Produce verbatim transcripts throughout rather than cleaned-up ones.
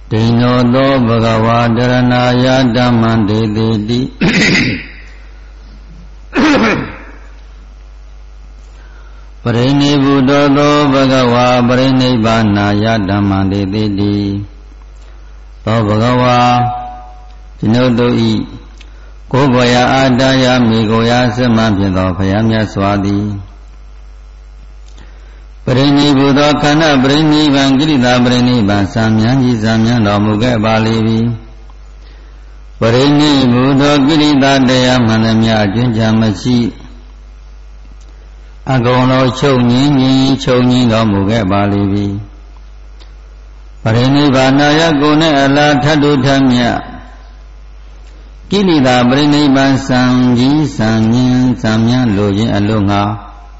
တိနောသောဘဂဝါတရဏာယဓမ္မံဒေတိတိပရိနိဗ္ဗုတောသောဘဂဝါပရိနိဗ္ဗာနာယဓမ္မံဒေတိတိသောဘဂဝါကျွန်ုပ်တို့ဤကိုယ်ဘောရအာတယမိကိုရာစမဖြစ်သောဘုရားမြတ်စွာသည်ပရိနိဗ္ဗုသောခန္ဓာပရိနိဗ္ဗာန်ကိရိတာပရိနိဗ္ဗာန်စံမြန်းကြီးစံမြန်းတော်မူခဲ့ပါလေပြီပရိနိဗ္ဗုသောကိရိတာတရားမှန်သမျှအကျဉ်းချမရှိအကုန်လုံးချုပ်ငြင်းငြင်းချုပ်ငြင်းတော်မူခဲ့ပါလေပြီပရိနိဗ္ဗာန်ယကိုနဲ့အလားထတုထမြတ်ကိလေသာပရိနိဗ္ဗာန်စံကြီးစံမြင့်စံမြန်းလိုခြင်းအလို့ငါ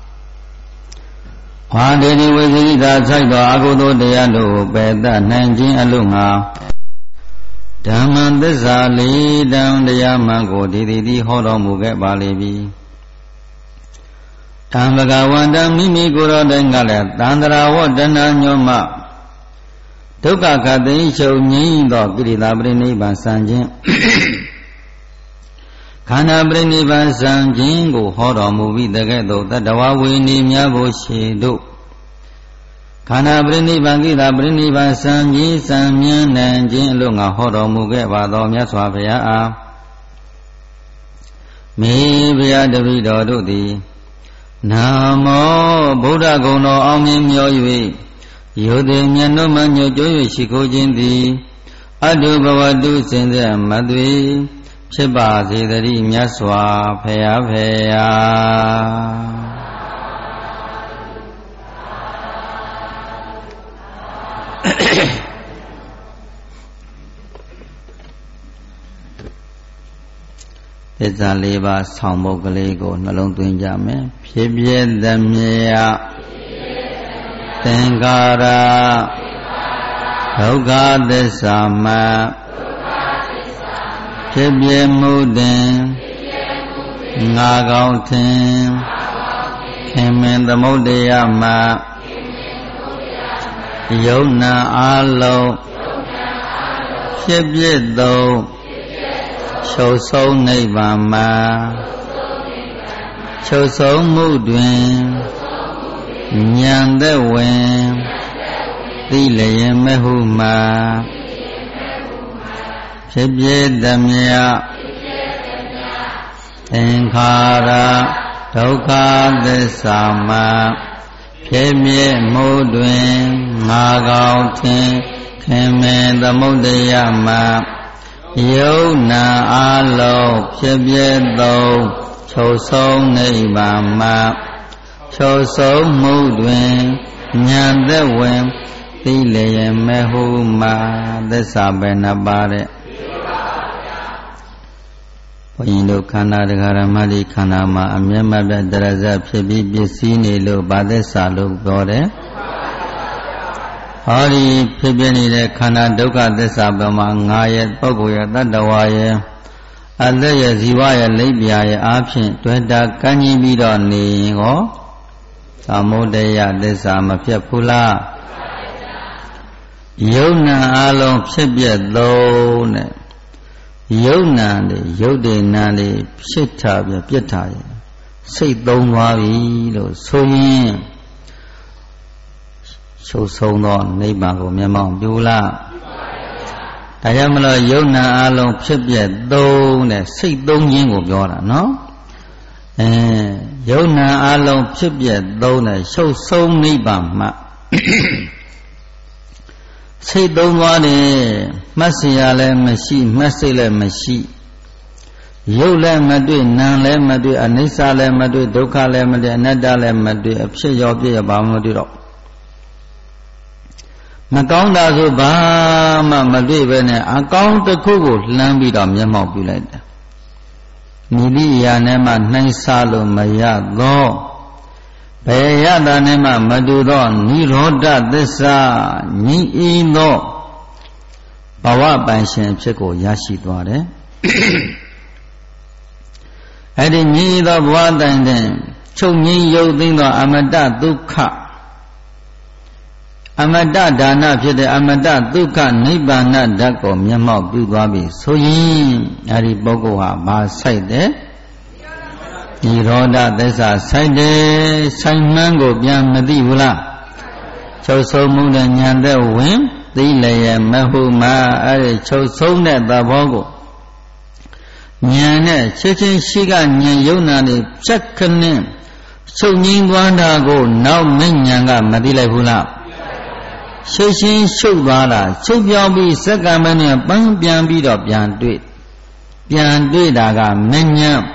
ဝါဒေဒီဝိသေကိသာဆိုင်သောအကုသိုလ်တရားတို့ကိုပယ်တတ်နိုင်ခြင်းအလို့ငါဓမ္မသစ္စာလေးတန်တရားမှန်ကိုဒီဒီဒီဟောတော်မူခဲ့ပါလေပြီတံဘဂဝန္တမိမိကိုယ်တော်တိုင်ကလည်းတန္တရာဝတ္တနာညောမဒုက္ခခတိချုပ်ငြိမ်းသောကိလေသာပရိနိဗ္ဗာန်စံခြင်းခန္ဓာပရိနိဗ္ဗာန်စံခြင်းကိုဟောတော်မူပြီးတကဲ့သို့တတဝဝေနေများဖို့ရှိတို့ခန္ဓာပရိနိဗ္ဗာန်ကိလေသာပရိနိဗ္ဗာန်စံခြင်းစံမြန်းနိုင်ခြင်းအလို့ငါဟောတော်မူခဲ့ပါသောမြတ်စွာဘုရားအားမေဘုရားတပည့်တော်တို့သည်နာမောဗုဒ္ဓဂုဏ်တော်အောင်မြင်မြော်၍ယောတိမြတ်တို့မှညွတ်ကြွ၍ရှိခိုးခြင်းသည်အတုဘဝတုစင်တဲ့မသွေဖြစ်ပါစေတည်းမြတ်စွာဘုရားဖေယာသစ္စာလေးပါးဆောင်ပုဒ်ကလေးကိုနှလုံးသွင်းကြမယ်ဖြစ်ပြသမျှသင်္ခါရဒုက္ခသစ္စာမှဖြစ်ပြမှုတင်ငါကောင်းထင်ခင်မင်သမုဒ္ဒယမှယုံနာအလုံးဖြစ်ပြသောချုပ်ဆုံးနိဗ္ဗာန်မှာချုပ်ဆုံးမှုတွင်ဉာဏ်သက်ဝင်သိလျင်မဟုမှာဖြစ်ပြသမျှသင်္ခါရဒုက္ခသစ္စာမှဖြစ်ပြမှုတွင်ငါကောင်းထင်ခင်မင်သမုဒ္ဒယမှယုံနာအလုံးဖြစ်ပြသောချုပ်ဆုံးနိဗ္ဗာန်မှာချုပ်ဆုံးမှုတွင်ဉာဏ်သက်ဝင်သိလျင်မဟုမှာသစ္စာပဲနှပါတဲ့ဘုရင်တို့ခန္ဓာတရားဓမ္မဒီခန္ဓာမှာအမျက်မပြတ်တရဇဖြစ်ပြီးပစ္စည်းနေလို့ဗာသစ္စာလို့ပြောတယ်ဟောဒီဖြစ်ပြနေတဲ့ခန္ဓာဒုက္ခသစ္စာဘမှာငါရဲ့ပုဂ္ဂိုလ်ရဲ့တတ္တဝါရဲ့အသက်ရဲ့ဇီဝရဲ့လိပ်ပြာရဲ့အားဖြင့်တွေ့တာကန့်ကြီးပြီးတော့နေရင်ဟောသမုဒယသစ္စာမဖြစ်ဘူးလားယုံနာအလုံးဖြစ်ပြသုံးတဲ့ယုံနာတွေယုတ်တွေနာတွေဖြစ်တာပြပြစ်တာရဲ့စိတ်သုံးသွားပြီလို့ဆိုရင်ချုပ်ဆုံးသောနိဗ္ဗာန်ကိုမျက်မှောက်ပြုလားဒါကြောင့်မလို့ယုံနာအလုံးဖြစ်ပြသုံးတဲ့စိတ်သုံးခြင်းကိုပြောတာနော်အဲယုံနာအလုံးဖြစ်ပြသုံးတဲ့ချုပ်ဆုံးနိဗ္ဗာန်မှာစိတ်သုံးသွားတယ်မှတ်စရာလည်းမရှိမှတ်စိတ်လည်းမရှိရုပ်လည်းမတွေ့နာမ်လည်းမတွေ့အနိစ္စလည်းမတွေ့ဒုက္ခလည်းမတွေ့အနတ္တလည်းမတွေ့အဖြစ်ရောပြည့်ရပါမလို့တွေ့တော့မကောင်းတာဆိုဘာမှမတွေ့ပဲနဲ့အကောင်းတစ်ခုကိုလှမ်းပြီးတော့မျက်မှောက်ပြုလိုက်တယ်မိလိယာနဲ့မှနှိုင်းစားလို့မရသောဘယ်ရတာနဲ့မှမတူသောနိရောဓသစ္စာညီအီသောဘဝပိုင်ရှင်ဖြစ်ကိုရရှိသွားတယ်အဲ့ဒီညီသောဘဝတိုင်တဲ့ချုပ်ငြိမ်းရုပ်သိမ်းသောအမတ္တဒုက္ခအမတဒါနဖြစ်တဲ့အမတဒုက္ခနိဗ္ဗာန်ဓာတ်ကိုမျက်မှောက်ပြုသွားပြီဆိုရင်အဲဒီပုဂ္ဂိုလ်ဟာဘာဆိုင်တယ်နိရောဓသစ္စာဆိုင်တယ်ဆိုင်မှန်းကိုပြန်မသိဘူးလားချုပ်ဆုံးမှုနဲ့ဉာဏ်သက်ဝင်သိလျက်မဟုတ်မှအဲဒီချုပ်ဆုံးတဲ့သဘောကိုဉာဏ်နဲ့ချက်ချင်းရှိကဉာဏ်ယုံနာနေဖြတ်ခနဲ့ချုပ်ငြိမ်းသွားတာကိုနောက်မဉဏ်ကမသိလိုက်ဘူးလားရှင်းရှင်းရှုပ်သွားတာချုပ်ပြောင်းပြီးစက္ကန့်မဲ့နဲ့ပန်းပြန်ပြီးတော့ပြန်တွေ့ပြန်တွေ့တာကမဉဏ်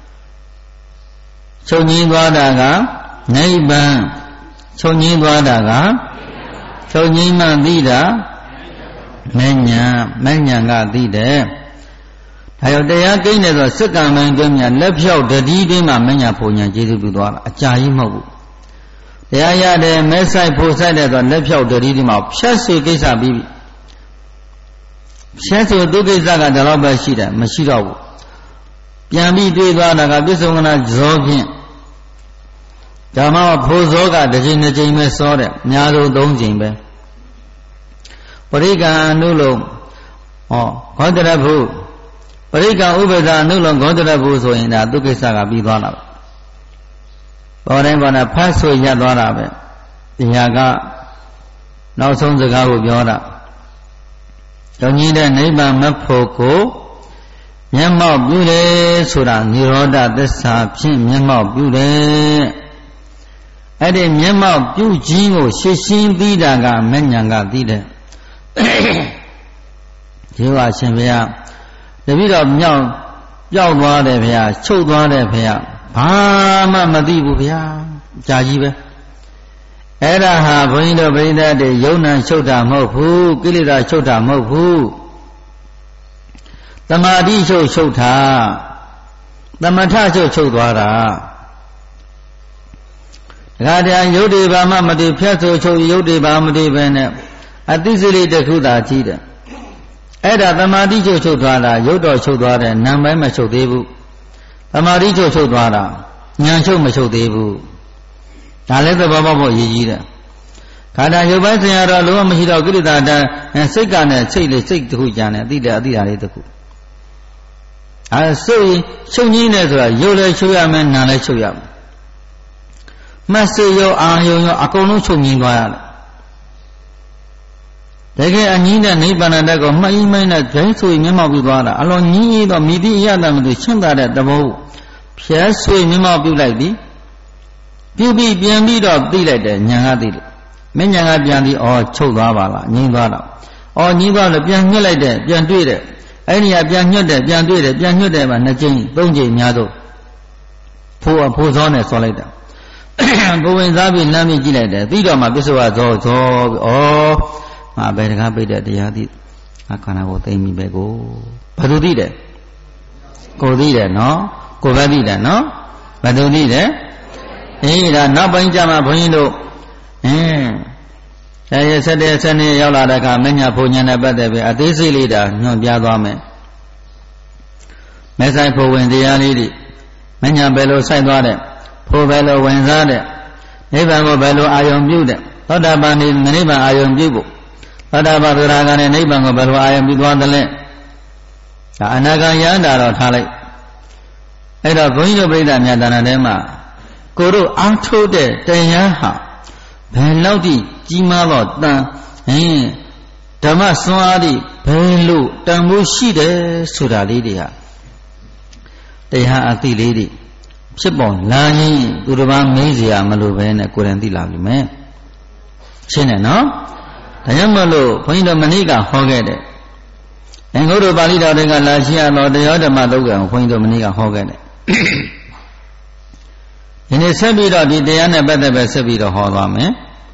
ချုပ်ငြိမ်းသွားတာကနိဗ္ဗာန်ချုပ်ငြိမ်းသွားတာကချုပ်ငြိမ်းမှသိတာမဉဏ်မဉဏ်ကသိတယ်ဒါကြောင့်တရားကိန်းတယ်ဆိုစက္ကန့်မဲ့တွင်များလက်ဖြောက်တတိတွင်မှမဉဏ်ဖို့ဉဏ်ကျေစုပြုသွားတာအကြာကြီးမဟုတ်ဘူးတရားရတယ်မဲဆိုင်ဖို့ဆိုင်တယ်ဆိုလက်ဖြောက်တတိဒီမှာဖြတ်ဆွေကိစ္စပြီးပြီဖြတ်ဆွေသူကိစ္စကဒါတော့ပဲရှိတယ်မရှိတော့ဘူးပြန်ပြီးတွေးသွားတာကပြစ္ဆုံကနာဇောဖြင့်ဓမ္မဖို့ဇောကတစ်ချိန်တစ်ချိန်ပဲစောတယ်အများဆုံးသုံးချိန်ပဲပရိက္ခအနုလုံးဟောဂေါတရဖုပရိက္ခဥပ္ပဒါအနုလုံးဂေါတရဖုဆိုရင်ဒါသူကိစ္စကပြီးသွားတာပေါ်တိုင်းပေါ်တိုင်းဖတ်ဆိုရသွားတာပဲတရားကနောက်ဆုံးစကားကိုပြောတာကြောင့်ကြီးတဲ့နိဗ္ဗာန်မဖို့ကိုမျက်မှောက်ပြုတယ်ဆိုတာនិရောဓသစ္စာဖြင့်မျက်မှောက်ပြုတယ်အဲ့ဒီမျက်မှောက်ပြုခြင်းကိုရှင်းရှင်းသိတာကမဉဏ်ကသိတယ်ဒီဝါရှင်ဘုရားတပည့်တော်မြောက်ပျောက်သွားတယ်ဘုရားချုပ်သွားတယ်ဘုရားဘာမှမသိဘူးဗျာကြာကြီးပဲအဲ့ဒါဟာဘုန်းကြီးတို့ပြိဿတွေယုံနာချုပ်တာမဟုတ်ဘူးကိလေသာချုပ်တာမဟုတ်ဘူးသမာဓိချုပ်ချုပ်တာသမထချုပ်ချုပ်သွားတာဒါကြတဲ့ယုတ်တွေဘာမှမတည်ဖြတ်ဆိုချုပ်ယုတ်တွေဘာမတည်ပဲနဲ့အသိစိတ်တစ်ခုသာကြီးတယ်အဲ့ဒါသမာဓိချုပ်ချုပ်သွားတာယုတ်တော်ချုပ်သွားတယ်နာမ်ပိုင်းမချုပ်သေးဘူးသမာဓိချုပ်ချုပ်သွားတာဉာဏ်ချုပ်မချုပ်သေးဘူးဒါလည်းသဘောပေါက်ဖို့ရည်ကြီးတယ်ခန္ဓာရုပ်ပိုင်းဆရာတော်လုံးဝမရှိတော့ကိလေသာတန်းစိတ်ကနဲ့စိတ်လေးစိတ်တစ်ခုကြံတယ်အတိတယ်အတိတာလေးတစ်ခုအဲစိတ်ချုပ်ကြီးနေဆိုတာရုပ်လည်းချုပ်ရမယ်နာမ်လည်းချုပ်ရမယ်မှတ်စိတ်ရောအာယုံရောအကုန်လုံးချုပ်ငြိမ်းသွားရတယ်တကယ်အငြင်းတဲ့နိဗ္ဗာန်တက်ကိုမှတ်ရင်မိုင်းနဲ့ဒိုင်းဆိုမျက်မှောက်ပြုသွားတာအလွန်ငြင်းရတော့မိတိအရတမသူရှင်းတာတဲ့တဘောဖြဲဆွေမျက်မှောက်ပြုလိုက်ပြီပြုပြီးပြန်ပြီးတော့သိလိုက်တယ်ညာကသိတယ်မညာကပြန်ပြီးအော်ချုပ်သွားပါလားငြင်းသွားတာအော်ငြင်းသွားလို့ပြန်ညှက်လိုက်တယ်ပြန်တွေ့တယ်အဲ့ဒီကပြန်ညှက်တယ်ပြန်တွေ့တယ်ပြန်ညှက်တယ်မှာနှစ်ကြိမ်သုံးကြိမ်များတော့ဖိုးဖိုးစောနဲ့ဆော်လိုက်တာကိုဝင်စားပြီးလမ်းပြီးကြည့်လိုက်တယ်ပြီးတော့မှပစ္စုဝါဇောဇောဩငါဘယ်တကားပိတ်တဲ့တရားသိငါခန္ဓာကိုသိမ့်ပြီပဲကိုဘယ်သူသိတယ်ကိုသိတယ်နော်ကိုပဲသိတယ်နော်ဘယ်သူသိတယ်အေးဒါနောက်ပိုင်းကျမှဘုန်းကြီးတို့အင်းအဲဆက်တဲ့ဆက်နေရောက်လာတဲ့အခါမညာဘုံညာနဲ့ပတ်သက်ပြီးအသေးစိတ်လေးတာညွှန်ပြသွားမယ်မဲဆိုင်ဖို့ဝင်တရားလေးတွေမညာဘယ်လိုဆိုင်သွားတဲ့ဖို့ဘယ်လိုဝင်စားတဲ့နိဗ္ဗာန်ကိုဘယ်လိုအာယုံပြုတဲ့သောတာပန်နိဗ္ဗာန်အာယုံပြုဖို့သောတာပန်သရဂံနဲ့နိဗ္ဗာန်ကိုဘယ်လိုအာယုံပြုသွားသလဲဒါအနာဂံယန္တာတော့ထားလိုက်အဲ့တော့ဘုန်းကြီးတို့ပြိဿများတဏ္ဍာထဲမှာကိုတို့အားထုတ်တဲ့တရားဟာဘယ်လောက်ထိကြီးမားတော့တန်ဟင်းဓမ္မစွမ်းအားဖြင့်ဘယ်လိုတန်ဖိုးရှိတယ်ဆိုတာလေးတွေဟာတရားအသိလေးတွေဖြစ်ပေါ်လာရင်သူတစ်ပါးမေးစရာမလိုပဲနဲ့ကိုယ်တိုင်သိလာပြီမယ်ရှင်းတယ်နော်ဒါကြောင့်မလို့ဘုန်းကြီးတို့မနေ့ကဟောခဲ့တယ်အင်္ဂုတ္တပါဠိတော်တွေကလာရှိရတော့တရားဓမ္မသုတ်ကံကိုဘုန်းကြီးတို့မနေ့ကဟောခဲ့တယ်ဒီနေ့ဆက်ပြီးတော့ဒီတရားနဲ့ပတ်သက်ပဲဆက်ပြီးတော့ဟောသွားမယ်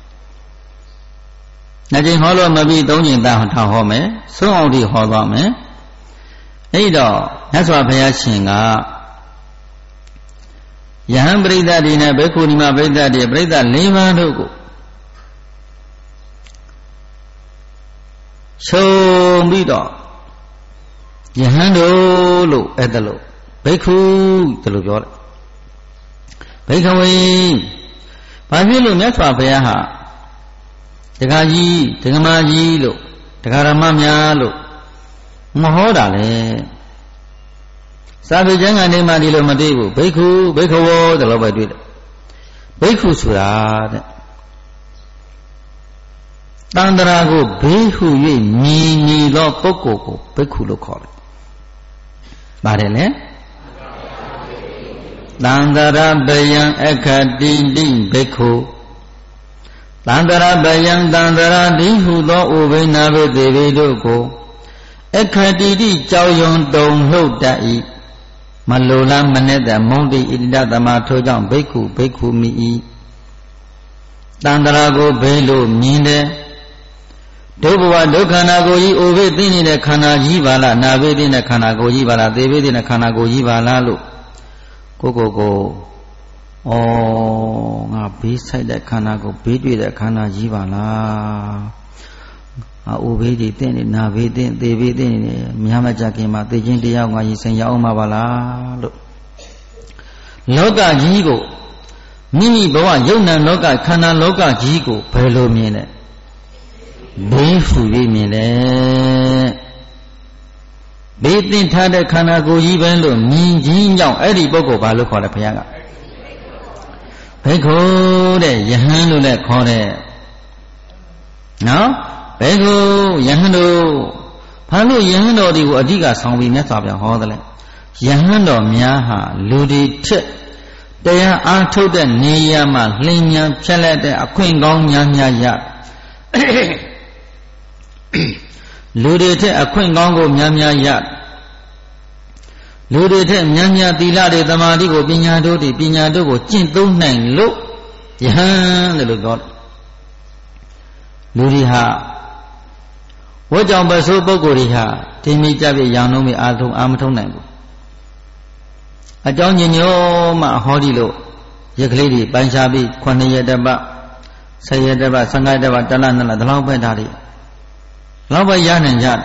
နှစ်ကြိမ်ဟောလို့မပြီးသုံးကြိမ်သာထားဟောမယ်ဆုံးအောင်ဒီဟောသွားမယ်အဲ့တော့မြတ်စွာဘုရားရှင်ကယဟန်ပရိသတ်ဒီနဲ့ဘေခုနီမပရိသတ်ဒီပရိသတ်၄ပါးတို့ကိုဆုံးပြီးတော့ယဟန်တို့လို့အဲ့ဒါလို့ဘိက္ခုတလို့ပြောတယ်ဘိက္ခဝေဘာဖြစ်လို့မြတ်စွာဘုရားဟာတခါကြီးဒကမာကြီးလို့ဒကာရမများလို့မဟောတာလေစာပေကျမ်းကနေမှဒီလိုမသိဘူးဘိက္ခုဘိက္ခဝောတလို့ပဲတွေ့တယ်ဘိက္ခုဆိုတာတဲ့တန္တရာကိုဘေးဟု၍မြည်နေသောပုဂ္ဂိုလ်ကိုဘိက္ခုလို့ခေါ်တယ်။ပါတယ်လေတန္တရာပယံအခတိတိဘိက္ခုတန္တရာပယံတန္တရာတိဟုသောဥပိ္ပနာဘိသေဝေတို့ကိုအခတိတိကြောက်ရွံတုန်လှုပ်တတ်၏မလိုလားမနဲ့တဲ့မုံတိဣတိတသမထိုကြောင့်ဘိက္ခုဘိက္ခုမိ၏တန္တရာကိုဘေးလို့မြင်တယ်ဒုဘဝဒုက္ခနာကိုကြီးအိုဘေးသိနေတဲ့ခန္ဓာကြီးပါလားနာဘေးသိတဲ့ခန္ဓာကိုကြီးပါလားသေဘေးသိတဲ့ခန္ဓာကိုကြီးပါလားလို့ကိုကိုကိုဩငါဘေးဆိုင်တဲ့ခန္ဓာကိုဘေးတွေ့တဲ့ခန္ဓာကြီးပါလားအာအိုဘေးတွေသိနေနာဘေးသိသေဘေးသိနေများမကြခင်မှာသိချင်းတရားငါကြီးဆိုင်ရအောင်မှာပါလားလို့လောကကြီးကိုမိမိဘဝယုံနာလောကခန္ဓာလောကကြီးကိုဘယ်လိုမြင်လဲဘေးဖူ၍မြင်တယ်ဘေးသင်ထားတဲ့ခန္ဓာကိုယ်ကြီးပဲလို့မြင်ခြင်းကြောင့်အဲ့ဒီပုဂ္ဂိုလ်ဘာလို့ခေါ်လဲဘုရားကဘိက္ခုတဲ့ယဟန်လို့လည်းခေါ်တယ်နော်ဘိက္ခုယဟန်တို့ဘာလို့ယဟန်တော်တွေကိုအဓိကဆောင်ပြီးမြတ်စွာဘုရားဟောတယ်လဲယဟန်တော်များဟာလူတွေထက်တရားအားထုတ်တဲ့နေရာမှာလင်းမြန်ဖြတ်လက်တဲ့အခွင့်ကောင်းများများရလူတွေထက်အခွင့်ကောင်းကိုများများရလူတွေထက်များများသီလတွေသမာဓိကိုပညာတို့တွေပညာတို့ကိုကျင့်သုံးနိုင်လို့ယဟန်တယ်လို့ပြောတယ်လူတွေဟာဝတ်ကြောင့်ပစိုးပုဂ္ဂိုလ်တွေဟာတင်မိကြပြရောင်လုံးမအားထုံအားမထုံနိုင်ဘူးအကြောင်းညညောမှဟောဒီလို့ရက်ကလေးတွေပိုင်းခြားပြီးခုနှစ်ရက်တပတ်ဆယ်ရက်တပတ်ဆယ်ငါးရက်တပတ်တလနှစ်လဒီလောက်ပဲထားတယ်လောက်ပဲရနိုင်ကြတယ်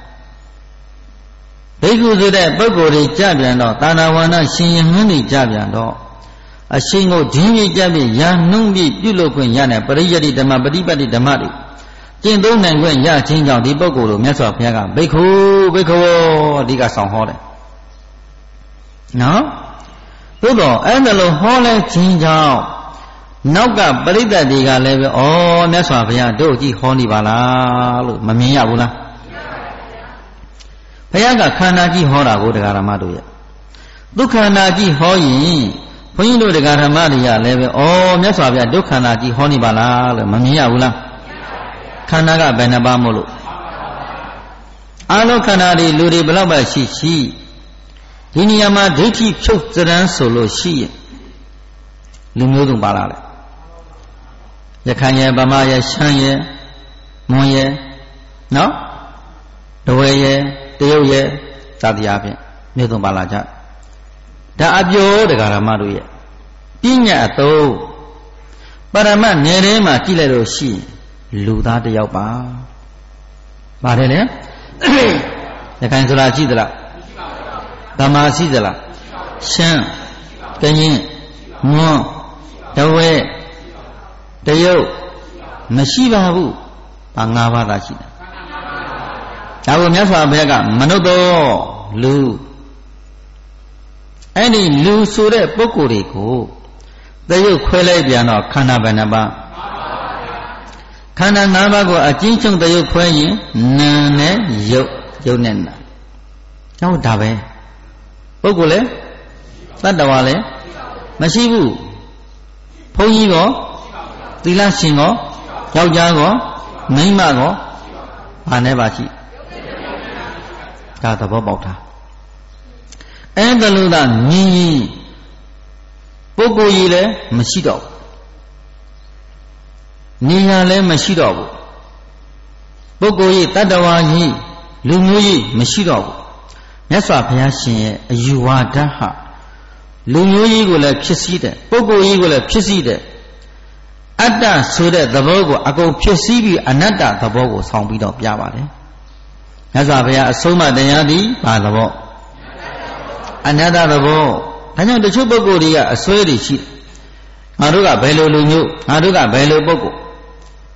ဘိက္ခုဆိုတဲ့ပုဂ္ဂိုလ်တွေကြပြန်တော့သာနာဝန္ဒရှင်ယဟန်တွေကြပြန်တော့အရှင်ကိုဒင်းကြီးကြပြရနှုံးပြီးပြုလုပ်ခွင့်ရတဲ့ပရိယတ္တိဓမ္မပฏิပတ်တိဓမ္မတွေကျင့်သုံးနိုင်ခွင့်ရခြင်းကြောင့်ဒီပုဂ္ဂိုလ်ကိုမြတ်စွာဘုရားကဘိက္ခုဘိက္ခဝောအဓိကဆောင်ဟောတယ်နော်သို့တော့အဲ့ဒါလိုဟောလဲခြင်းကြောင့်နောက်ကပရိသတ်တွေကလည်းပဲဩမြတ်စွာဘုရားတို့ကြည့်ဟောနေပါလားလို့မမြင်ရဘူးလားဘုရားကခန္ဓာကြီးဟောတာကိုတရားဓမ္မတို့ရဲ့ဒုက္ခန္ဓာကြီးဟောရင်ဘုန်းကြီးတို့တရားဓမ္မတွေကလည်းပဲဩမြတ်စွာဘုရားဒုက္ခန္ဓာကြီးဟောနေပါလားလို့မမြင်ရဘူးလားခန္ဓာကဘယ်နှပါမို့လို့အာလောခန္ဓာတွေလူတွေဘယ်လောက်ပဲရှိရှိဒီနေရာမှာဒိဋ္ဌိဖြုတ်စရမ်းဆိုလို့ရှိရင်လူမျိုးစုံပါလာတယ်ရခိုင်ရဲ့ဗမာရဲ့ရှမ်းရဲ့မွန်ရဲ့နော်တဝဲရဲ့တရုတ်ရဲ့စသည်အားဖြင့်မျိုးစုံပါလာကြဒါအပြိုတရားဓမ္မတို့ရဲ့ပညာအသုံးပရမတ်နယ်ထဲမှာကြည့်လိုက်လို့ရှိရင်လူသားတစ်ယောက်ပါပါတယ်လေရခိုင်ဆိုတာရှိသလားဗမာရှိသလားရှမ်းကရင်မွန်တဝဲတရုတ်မရှိပါဘူးဘာငါးပါးသာရှိတယ်ဒါကိုမြတ်စွာဘုရားကမနုဿောလူအဲ့ဒီလူဆိုတဲ့ပုဂ္ဂိုလ်တွေကိုတရုတ်ခွဲလိုက်ပြန်တော့ခန္ဓာဘယ်နှပါခန္ဓာ၅ပါးကိုအကျဉ်းချုပ်တရုတ်ခွဲရင်နာနဲ့ရုပ်ရုပ်နဲ့နာဟုတ်ဒါပဲပုဂ္ဂိုလ်လေတတ္တဝါလေမရှိဘူးဘုန်းကြီးကောသီလရှင်ကောယောက်ျားကောမိန်းမကောဘာနဲ့ပါရှိဒါသဘောပေါက်တာအဲ့ဒါလို့သာမြင်ရင်ပုဂ္ဂိုလ်ကြီးလည်းမရှိတော့ဘူးနေရာလည်းမရှိတော့ဘူးပုဂ္ဂိုလ်ကြီးတတ္တဝါကြီးလူမျိုးကြီးမရှိတော့ဘူးမြတ်စွာဘုရားရှင်ရဲ့အယူဝါဒဟာလူမျိုးကြီးကိုလည်းဖြစ်စည်းတယ်ပုဂ္ဂိုလ်ကြီးကိုလည်းဖြစ်စည်းတယ်အတ္တဆိုတဲ့သဘောကိုအကုန်ဖြစ်စည်းပြီးအနတ္တသဘောကိုဆောင်ပြီးတော့ပြပါတယ်မြတ်စွာဘုရားအဆုံးအမတရားသည်ဘာသဘောအနတ္တသဘောဒါကြောင့်တချို့ပုဂ္ဂိုလ်တွေကအစွဲတွေရှိတယ်ငါတို့ကဘယ်လိုလူမျိုးငါတို့ကဘယ်လိုပုဂ္ဂိုလ်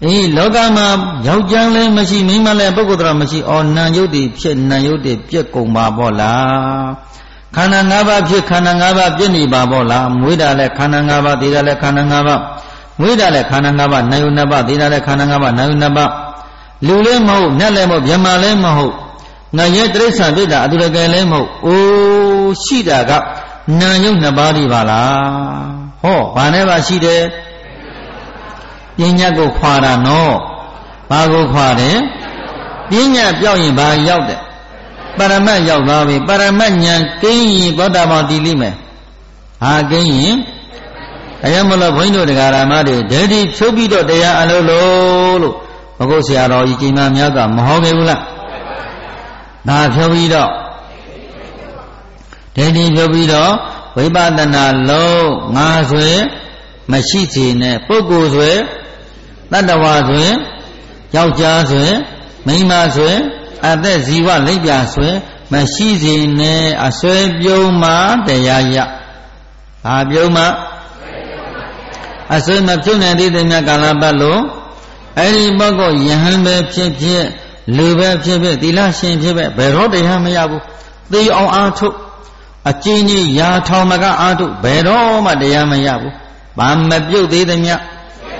အေးလောကမှာယောက်ျားလည်းမရှိမိန်းမလည်းပုဂ္ဂိုလ်တော်မရှိအော်နာယုတ်တိဖြစ်နာယုတ်တိပြက်ကုန်ပါပေါ့လားခန္ဓာ၅ပါးဖြစ်ခန္ဓာ၅ပါးပြည့်နေပါပေါ့လားမွေးတာလည်းခန္ဓာ၅ပါးသေတာလည်းခန္ဓာ၅ပါးမွေးတာလည်းခန္ဓာ၅ပါးနာယုတ်၅ပါးသေတာလည်းခန္ဓာ၅ပါးနာယုတ်၅ပါးလူလည်းမဟုတ်နတ်လည်းမဟုတ်ဗြဟ္မာလည်းမဟုတ်ငရဲတိရစ္ဆာန်ဖြစ်တာအတုရကယ်လည်းမဟုတ်အိုးရှိတာကနာယုတ်နှစ်ပါးဒီပါလားဟောဘာနဲ့ပါရှိတယ်ပညာကိုခွာတာနော်ဘာကိုခွာတယ်ပညာပြောက်ရင်ဘာရောက်တယ်ပရမတ်ရောက်သွားပြီပရမတ်ဉာဏ်ကိန်းရင်သောတာပန်တည်လိမ့်မယ်ဟာကိန်းရင်အယမလို့ဘုန်းကြီးတို့တရားဓမ္မတွေဒိဋ္ဌိဖြုတ်ပြီးတော့တရားအလုံးလို့လို့ဘုဂုတ်ဆရာတော်ကြီးကြီးမားများကမဟောခဲ့ဘူးလားဒါဖြုတ်ပြီးတော့ဒိဋ္ဌိဖြုတ်ပြီးတော့ဝိပဿနာလုံးငါဆွေမရှိစေနဲ့ပုဂ္ဂိုလ်ဆွေတတ္တဝါဆွေယောက်ျားဆွေမိန်းမဆွေအသက်ဇီဝလိပ်ပြဆွေမရှိစေနဲ့အဆွေပြုံးမှတရားရဘာပြုံးမှအဆွေမပြုံးနိုင်သေးတဲ့မြတ်ကာလပတ်လို့အဲ့ဒီပုဂ္ဂိုလ်ယဟန်ပဲဖြစ်ဖြစ်လူပဲဖြစ်ဖြစ်သီလရှင်ဖြစ်ဖြစ်ဘယ်တော့တရားမရဘူးသိအောင်အားထုတ်အကျဉ်းကြီးရာထောင်မကအားထုတ်ဘယ်တော့မှတရားမရဘူးဘာမပြုတ်သေးတဲ့မြတ်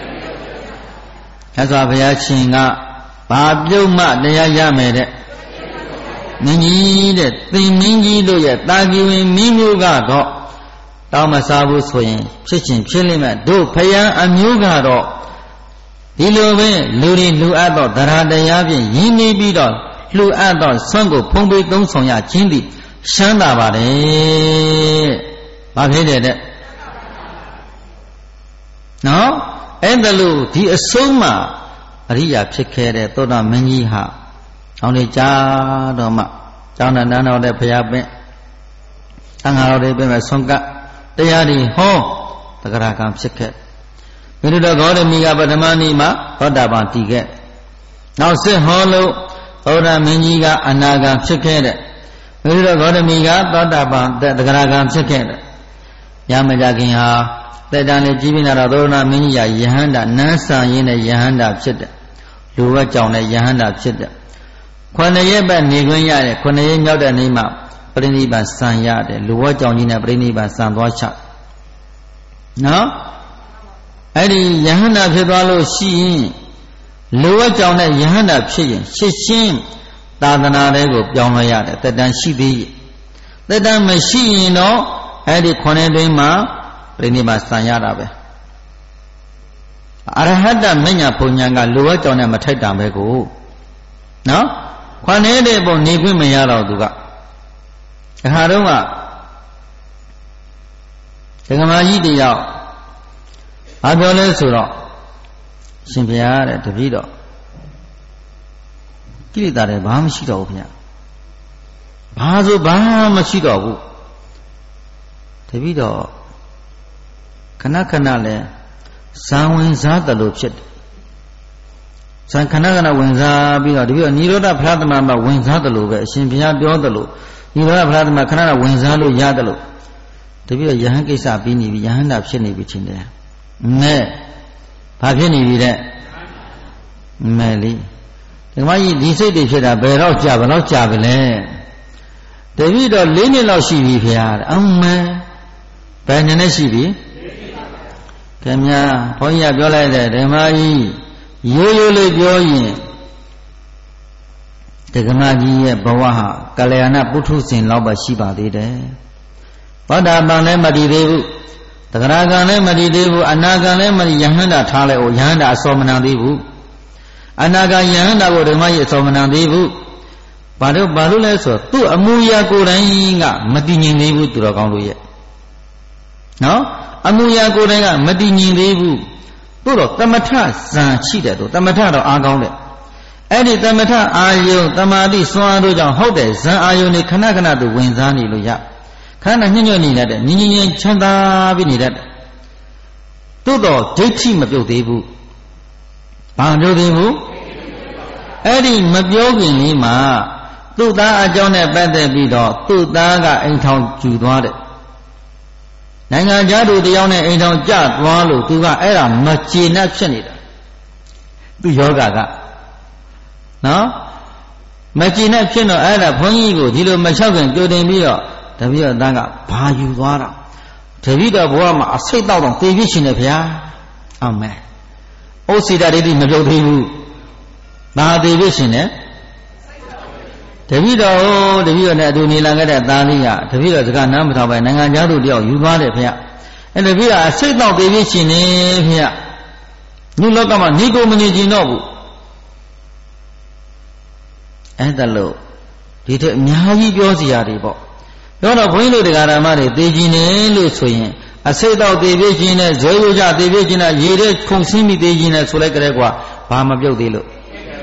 မြတ်စွာဘုရားရှင်ကဘာပြုတ်မှတရားရမယ်တဲ့မင်းကြီးတဲ့သင်မင်းကြီးတို့ရဲ့တာကီဝင်မင်းမျိုးကတော့တောင်းမစားဘူးဆိုရင်ဖြစ်ချင်းဖြစ်လိမ့်မယ်တို့ဖယံအမျိုးကတော့ဒီလိုပဲလူတွေလူအပ်တော့တရားတရားဖြင့်ရင်းနှီးပြီးတော့လှူအပ်တော့ဆွမ်းကိုဖုံးပေးသုံးဆောင်ရခြင်းသည်ရှမ်းသာပါတယ်ဘာဖြစ်တယ်တဲ့နော်အဲ့ဒါလို့ဒီအဆုံးမှာအရိယာဖြစ်ခဲ့တဲ့သောတာမင်းကြီးဟာအောင်းနေကြတော့မှကျောင်းတန်းတော်တဲ့ဘုရားပင်သံဃာတော်တွေပြင်မဲ့ဆွမ်းကတရားတွေဟောတဂရကံဖြစ်ခဲ့မိရုဒ္ဓဂေါရမီကပထမနေ့မှာသောတာပန်တည်ခဲ့နောက်စစ်ဟောလို့သောတာမင်းကြီးကအနာဂံဖြစ်ခဲ့တဲ့မိရုဒ္ဓဂေါရမီကသောတာပန်တဂရကံဖြစ်ခဲ့တဲ့ညမကြခင်ဟာတဲ့တန်လေးကြီးပြင်းလာတော့သောတာမင်းကြီးကယဟန္တာနန်းဆန်ရင်းနဲ့ယဟန္တာဖြစ်တဲ့လူဝက်ကြောင့်နဲ့ယဟန္တာဖြစ်တဲ့ခုနှစ်ရက်ပဲနေခွင့်ရတယ်ခုနှစ်ရက်မြောက်တဲ့နေ့မှာပရိနိဗ္ဗာန်ဆံရတယ်လူဝက်ကြောင့်ကြီးနဲ့ပရိနိဗ္ဗာန်ဆံသွားချနော်အဲ့ဒီယဟန္တာဖြစ်သွားလို့ရှိရင်လူဝက်ကြောင့်နဲ့ယဟန္တာဖြစ်ရင်ရှစ်ချင်းသာသနာတွေကိုပြောင်းလဲရတယ်တက်တန်ရှိသေးရဲ့တက်တန်မရှိရင်တော့အဲ့ဒီခုနှစ်သိန်းမှာပြိနိဗ္ဗာန်ဆံရတာပဲအရဟတမညာဘုံညာကလူဝက်ကြောင့်နဲ့မထိုက်တံပဲကိုနော်ခွန်နေတဲ့ပုံနေခွင့်မရတော့သူကအခါတော့ကဒကမာကြီးတယောက်ဘာပြောလဲဆိုတော့ရှင်ဘုရားတဲ့တပည့်တော်ကိလေသာတွေဘာမှမရှိတော့ဘူးဗျာဘာဆိုဘာမှမရှိတော့ဘူးတပည့်တော်ခဏခဏလဲဇံဝင်စားတယ်လို့ဖြစ်တယ်ဇံခဏခဏဝင်စားပြီးတော့တပည့်တော်နိရောဓဖလားသမမှာဝင်စားတယ်လို့ပဲအရှင်ဘုရားပြောတယ်လို့နိရောဓဖလားသမခဏခဏဝင်စားလို့ရတယ်လို့တပည့်တော်ယဟန်ကိစ္စပြီးနေပြီယဟန်တာဖြစ်နေပြီထင်တယ်မဲ့ဘာဖြစ်နေပြီတဲ့မဲ့လီဒီမကြီးဒီစိတ်တွေဖြစ်တာဘယ်တော့ကြာဘယ်တော့ကြာပြီလဲတပည့်တော်၄နှစ်လောက်ရှိပြီခင်ဗျာအမှန်ဘယ်နှစ်နဲ့ရှိပြီခင်ဗျာဘုန်းကြီးကပြောလိုက်တဲ့ဓမ္မကြီးရိုးရိုးလေးပြောရင်ဓမ္မကြီးရဲ့ဘဝဟာကလျာဏပုထုဇဉ်လောက်ပဲရှိပါသေးတယ်သောတာပန်လည်းမတည်သေးဘူးတဂရကံလည်းမတည်သေးဘူးအနာကံလည်းမတည်ယဟန္တာထားလိုက်အောင်ယဟန္တာအစောမနံသေးဘူးအနာကယဟန္တာကိုဓမ္မကြီးအစောမနံသေးဘူးဘာလို့ဘာလို့လဲဆိုတော့သူ့အမှုရာကိုယ်တိုင်ကမတည်ငြိမ်သေးဘူးသူတော်ကောင်းတို့ရဲ့နော်အမှုရာကိုယ်တိုင်ကမတည်ငြိမ်သေးဘူးသို့တော့တမထဇံရှိတယ်တို့တမထတော့အားကောင်းတယ်အဲ့ဒီတမထအာယုတမာတိစွမ်းအားတို့ကြောင့်ဟုတ်တယ်ဇံအာယုနေခဏခဏသူဝင်စားနေလို့ရခဏညှညွတ်နေတတ်တယ်ညင်ညင်ချမ်းသာပြီးနေတတ်တယ်သို့တော့ဒိဋ္ဌိမပြုတ်သေးဘူးဘာမပြုတ်သေးဘူးအဲ့ဒီမပြောခင်လေးမှာသူ့သားအကြောင်းနဲ့ပတ်သက်ပြီးတော့သူ့သားကအိမ်ထောင်ကျူသွားတယ်နိုင်ငံသားတို့တယောက်နဲ့အိမ်ထောင်ကျသွားလို့သူကအဲ့ဒါမကျေနပ်ဖြစ်နေတာသူယောဂကနော်မကြည်နဲ့ဖြစ်တော့အဲ့ဒါဘုန်းကြီးကိုဒီလိုမလျှောက်ခင်ကြိုတင်ပြီးတော့တပည့်တော်တန်းကဘာယူသွားတာတပည့်တော်ဘဝမှာအစိတ်တော့တော့သိပြရှင်တယ်ဗျာအမေဩစီတာဒိဋ္ဌိမပြုတ်သေးဘူးဘာသိပြရှင်တယ်တပည့်တော်တပည့်တော်နဲ့အတူနေလာခဲ့တဲ့သားလေးကတပည့်တော်စကားနားမထောင်ပဲနိုင်ငံသားတို့တယောက်ယူသွားတယ်ဗျာအဲ့တပည့်တော်အစိတ်တော့သိပြရှင်နေဗျာလူလောကမှာညီကိုမနေကျင်တော့ဘူးအဲ့ဒါလို့ဒီထက်အများကြီးပြောစရာတွေပေါ့ပြောတော့ဘုန်းကြီးတို့တရားဓမ္မတွေသိကျင်တယ်လို့ဆိုရင်အစိတ်တော့သိပြခြင်းနဲ့ဇွဲရကြသိပြခြင်းနဲ့ရေတဲ့ခုန်ဆင်းပြီးသိခြင်းနဲ့ဆိုလိုက်ကြတဲ့ကွာဘာမပြုတ်သေးလို့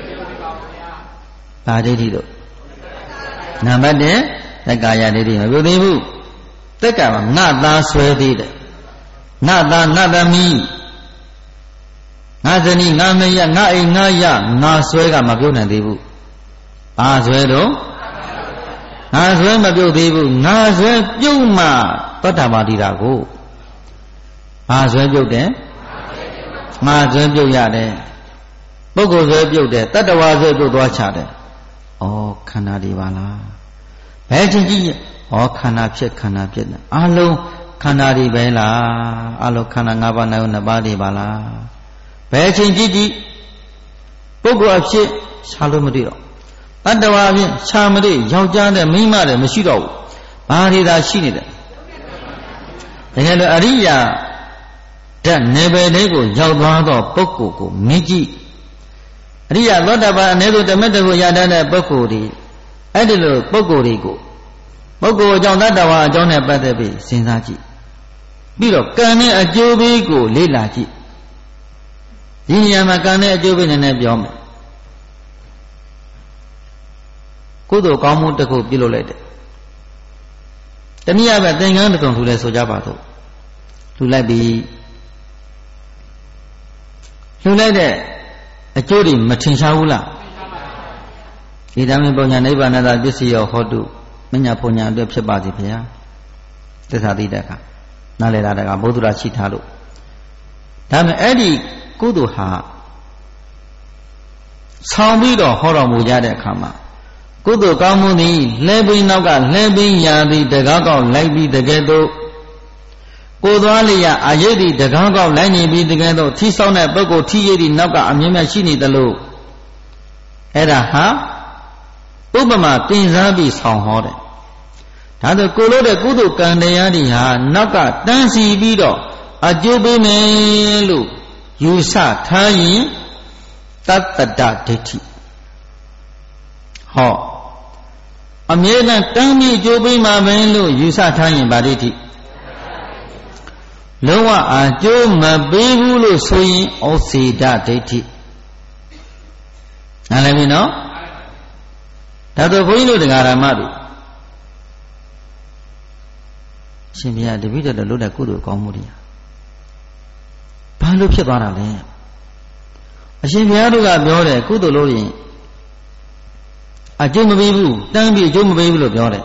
ဘာဒိဋ္ဌိလို့နံပါတ်တစ်သက္ကာယဒိဋ္ဌိမပြုတ်သေးဘူးသက္ကာမှာငါသားဆွဲသေးတယ်ငါသားငါသမီးငါဇနီးငါမယငါအိမ်ငါရငါဆွဲကမပြုတ်နိုင်သေးဘူးဘာဆွဲတော့ငါဆွဲမပြုတ်သေးဘူးငါဆွဲပြုတ်မှသတ္တပါတိတာကိုဘာဆွဲပြုတ်တယ်ငါဆွဲပြုတ်ရတယ်ပုဂ္ဂိုလ်ဆွဲပြုတ်တယ်တတ္တဝါဆွဲပြုတ်သွားချတယ်ဩခန္ဓာတွေပါလားဘယ်ချင်းကြီးဩခန္ဓာဖြစ်ခန္ဓာဖြစ်တယ်အလုံးခန္ဓာတွေပဲလားအလုံးခန္ဓာ၅ပါးနဲ့နှစ်ပါးတွေပါလားဘယ်ချင်းကြီးကြီးပုဂ္ဂိုလ်အဖြစ်ရှားလို့မတွေ့တော့တတ္တဝါအဖြစ်ရှားမတွေ့ယောက်ျားနဲ့မိန်းမနဲ့မရှိတော့ဘူးဘာတွေသာရှိနေတယ်တကယ်လို့အရိယာဓာတ်နယ်ပယ်တွေကိုရောက်သွားသောပုဂ္ဂိုလ်ကိုမြင်ကြည့်အရိယာသောတာပန်အနေနဲ့တမက်တကိုရတတ်တဲ့ပုဂ္ဂိုလ်ဒီအဲ့ဒီလိုပုဂ္ဂိုလ်တွေကိုပုဂ္ဂိုလ်အကြောင်းတတ္တဝါအကြောင်းနဲ့ပတ်သက်ပြီးစဉ်းစားကြည့်ပြီးတော့ကံနဲ့အကျိုးပေးကိုလေ့လာကြည့်ဒီနေရာမှာကံနဲ့အကျိုးပေးနည်းနည်းပြောမယ်ကုသိုလ်ကောင်းမှုတစ်ခုပြုလုပ်လိုက်တယ်တနည်းအားဖြင့်သင်္ကန်းတစ်ခုထူလဲဆိုကြပါတော့ထူလိုက်ပြီးထူလိုက်တဲ့အကျိုးတွေမထင်ရှားဘူးလားဒီတမေပုံညာနိဗ္ဗာန်သာပစ္စည်းရောဟောတုမညာပုံညာအတွက်ဖြစ်ပါစေဗျာသစ္စာသိတဲ့အခါနားလည်တာကဘုဒ္ဓရာရှိထားလို့ဒါပေမဲ့အဲ့ဒီကုသိုလ်ဟာဆောင်ပြီးတော့ဟောတော်မူကြတဲ့အခါမှာကုသိုလ်ကောင်းမှုသည်လှဲပင်းနောက်ကလှဲပင်းရာသည်တကားကောက်လိုက်ပြီးတကယ်တော့ကိုယ်သွားလျက်အာရိတ်သည်တကားကောက်လိုက်နေပြီးတကယ်တော့ထီဆောင်တဲ့ပုဂ္ဂိုလ်ထီရည်သည်နောက်ကအမြဲတမ်းရှိနေသလိုအဲ့ဒါဟာဥပမာတင်စားပြီးဆောင်ဟောတယ်ဒါဆိုကိုလို့တဲ့ကုသိုလ်ကံတရားတွေဟာနောက်ကတန်းစီပြီးတော့အကျိုးပေးမယ်လို့ယူဆထားရင်တတ္တဒဒိဋ္ဌိဟောအမြဲတမ်းတန်းပြီးအကျိုးပေးမှာပဲလို့ယူဆထားရင်ဗာဒိဋ္ဌိလုံးဝအကျိုးမပေးဘူးလို့ဆိုရင်ဩစေတဒိဋ္ဌိနားလည်ပြီနော်ဒါတော့ဘုန်းကြီးတို့တရားဓမ္မတွေရှင်ဘုရားတပည့်တော်တို့လုပ်တဲ့ကုသိုလ်ကောင်းမှုတွေဘာလို့ဖြစ်သွားတာလဲအရှင်ဘုရားတို့ကပြောတယ်ကုသိုလ်လို့ရင်အကျိုးမပေးဘူးတန်းပြီးအကျိုးမပေးဘူးလို့ပြောတယ်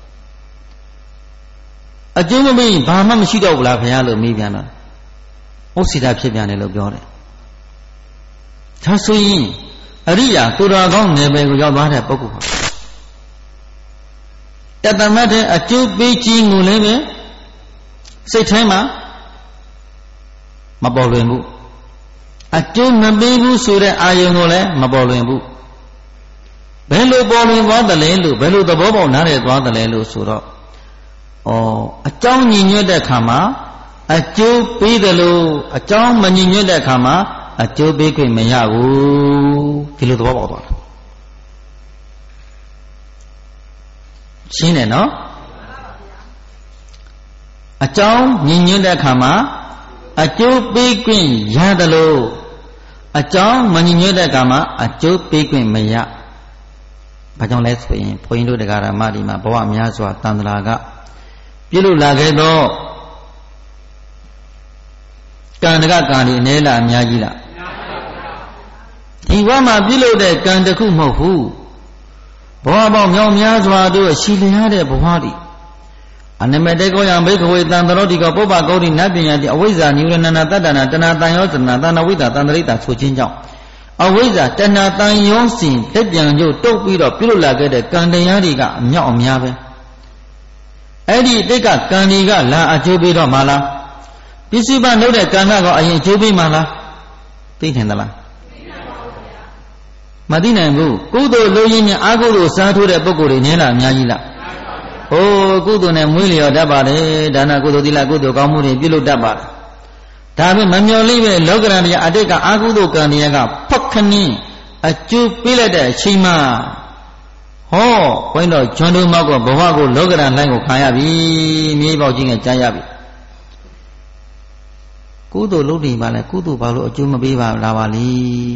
အကျိုးမပေးရင်ဘာမှမရှိတော့ဘူးလားဘုရားလို့မေးပြန်တော့ဥစ္စေတာဖြစ်ပြန်တယ်လို့ပြောတယ်ဒါဆိုရင်အရိယာကိုယ်တော်ကောင်းနယ်ပယ်ကိုရောက်သွားတဲ့ပုဂ္ဂိုလ်ဟာတတမတ်တဲ့အကျိုးပေးခြင်းကိုလည်းပဲစိတ်ထဲမှာမပေါ်လွင်ဘူးအကျိုးမပေးဘူးဆိုတဲ့အာယုံကိုလည်းမပေါ်လွင်ဘူးဘယ်လိုပေါ်လွင်သွားတယ်လဲလို့ဘယ်လိုသဘောပေါက်နားလည်သွားတယ်လဲလို့ဆိုတော့ဩအကြောင်းညီညွတ်တဲ့အခါမှာအကျိုးပေးတယ်လို့အကြောင်းမညီညွတ်တဲ့အခါမှာအကျိုးပေးခွင့်မရဘူးဒီလိုသဘောပေါက်သွားတာရှင်းတယ်နော်အကြောင်းညီညွတ်တဲ့အခါမှာအကျိုးပေးခွင့်ရတယ်လို့အကြောင်းမညီညွတ်တဲ့အခါမှာအကျိုးပေးခွင့်မရဘာကြောင့်လဲဆိုရင်ဘုန်းကြီးတို့တရားဓမ္မဒီမှာဘဝများစွာတန်ត្រာကပြုလို့လာခဲ့တော့ကံတကကံဒီအနေလားအများကြီးလားဒီဘဝမှာပြုလို့တဲ့ကံတစ်ခုမဟုတ်ဘူးဘဝပေါင်းမြောက်များစွာတို့ရှိလျားတဲ့ဘဝဒီအနမတေကောယံဘိက္ခဝေတံတရောတိကောပုပ္ပဂௌတိနတ်ပညာတိအဝိဇ္ဇာနိဝရဏနာတတ္တနာတဏ္ဍတန်ယောသနာတဏ္ဍဝိတ္တတန္တရိတဆိုခြင်းကြောင့်အဝိဇ္ဇာတဏှာတန်ရောစဉ်တက်ပြန်ကျုပ်တုတ်ပြီးတော့ပြုလုပ်လာခဲ့တဲ့ကံတရားတွေကအမြောက်အများပဲအဲ့ဒီတိတ်ကကံတွေကလာအကျိုးပေးတော့မှလားပစ္စုပန်လုပ်တဲ့ကံကအရင်အကျိုးပေးမှလားသိနိုင်သလားမသိနိုင်ဘူးကုသိုလ်လုပ်ရင်းနဲ့အကုသိုလ်စားထိုးတဲ့ပုဂ္ဂိုလ်တွေနည်းလားအများကြီးလားဟိုကုသိုလ်နဲ့မွေးလျော်တတ်ပါတယ်ဒါနကုသိုလ်သီလကုသိုလ်ကောင်းမှုတွေပြုလုပ်တတ်ပါတယ်ဒါပေမဲ့မမျော်လင့်ပဲလောကရန်တရားအတိတ်ကအကုသိုလ်ကံတရားကဖက်ခနင်းအကျိုးပေးလိုက်တဲ့အချိန်မှာဟောဘုန်းတော်ကျွန်းတို့မောက်ကဘဝကိုလောကရန်လိုင်းကိုခံရပြီမြေပေါက်ကြီးနဲ့ကြားရပြီကုသိုလ်လုပ်နေပါလေကုသိုလ်ဘာလို့အကျိုးမပေးပါလားပါလိ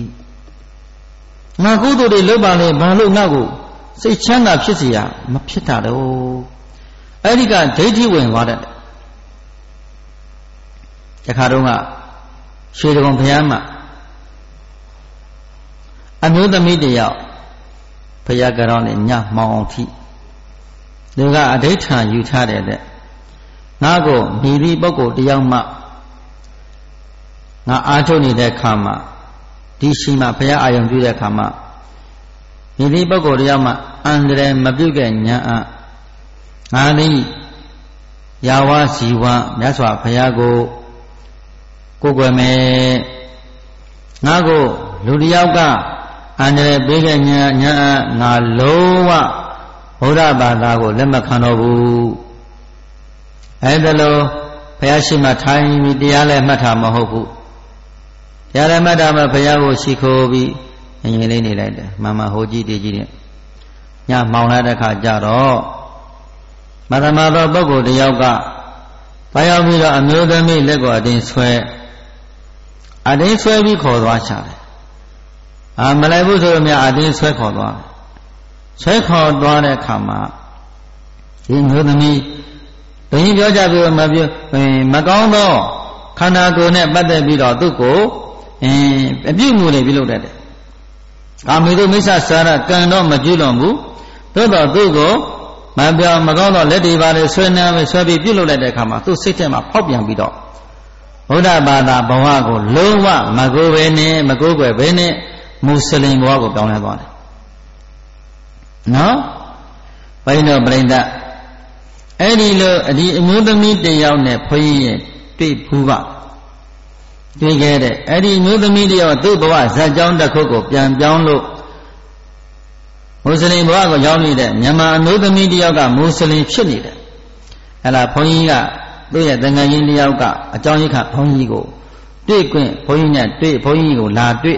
ငါကုသိုလ်တွေလုပ်ပါလေဘာလို့နောက်ကိုစိတ်ချမ်းသာဖြစ်เสียမဖြစ်တာတော့အဲ့ဒီကဒိဋ္ဌိဝင်သွားတယ်တခါတော့ကရွှေတကုံဘုရားမှာအမျိုးသမီးတယောက်ဘုရားကြောင်းနဲ့ညမှောင်အောင်ထိသူကအဋိဋ္ဌာန်ယူထားတယ်တဲ့ငါကိုမိသည့်ပုဂ္ဂိုလ်တယောက်မှငါအားထုတ်နေတဲ့ခါမှာဒီရှိမှဘုရားအာယုံပြုတဲ့ခါမှာမိသည့်ပုဂ္ဂိုလ်တယောက်မှအန္တရာယ်မပြုတ်တဲ့ညာအငါသည်ယာဝဇီဝမြတ်စွာဘုရားကိုကိုယ်ွယ်မယ်ငါကိုလူတယောက်ကအန္တရာယ်ပေးတဲ့ညာညာငါလုံးဝဘုရားဘာသာကိုလက်မခံတော့ဘူးအဲဒါလို့ဘုရားရှိမှထိုင်ပြီးတရားလည်းမှတ်တာမဟုတ်ဘူးတရားလည်းမှတ်တာမှဘုရားကိုရှိခိုးပြီးငြိမ်ငြိမ်လေးနေလိုက်တယ်မမဟိုကြည့်တည်ကြည့်နဲ့ညမှောင်လာတဲ့ခါကျတော့မသမသောပုဂ္ဂိုလ်တယောက်ကဘာရောက်ပြီးတော့အမျိုးသမီးလက်ကိုအတင်းဆွဲအတင်းဆွဲပြီးခေါ်သွားချတယ်အာမလိုက်ဘူးဆိုတော့များအတင်းဆွဲခေါ်သွားဆွဲခေါ်သွားတဲ့အခါမှာဒီမျိုးသမီးဘယ်ပြောကြပြီးမပြောမကောင်းသောခန္ဓာကိုယ်နဲ့ပတ်သက်ပြီးတော့သူ့ကိုအင်းအပြုမှုတွေပြုလုပ်တတ်တယ်ကာမေတုမိစ္ဆစာရကံတော့မပြုလွန်ဘူးသို့တော့သူ့ကိုမပြောမကောင်းတော့လက်တွေပါလေဆွဲနှမ်းပဲဆွဲပြီးပြုလုပ်လိုက်တဲ့အခါမှာသူ့စိတ်ထဲမှာဖောက်ပြန်ပြီးတော့ဘုရားဘာသာဘဝကိုလုံးဝမကိုယ်ပဲနဲ့မကိုယ်ွယ်ပဲနဲ့မွတ်စလင်ဘဝကိုပြောင်းလဲသွားတယ်နော်ဘိန်းတော်ပြိဋ္ဌအဲ့ဒီလိုအဒီအမျိုးသမီးတယောက်နဲ့ခွေးရဲ့တွေ့ဖူးပါတွေ့ခဲ့တဲ့အဲ့ဒီအမျိုးသမီးတယောက်သူ့ဘဝဇာတ်ကြောင်းတစ်ခုကိုပြန်ပြောင်းလို့မွတ်စလင်ဘဝကိုရောက်နေတဲ့မြန်မာအမျိုးသမီးတယောက်ကမွတ်စလင်ဖြစ်နေတယ်အဲ့ဒါဘုန်းကြီးကသူ့ရဲ့တန်ခါရင်တယောက်ကအကြောင်းရိခဘုန်းကြီးကိုတွေ့ခွင့်ဘုန်းကြီးနဲ့တွေ့ဘုန်းကြီးကိုလာတွေ့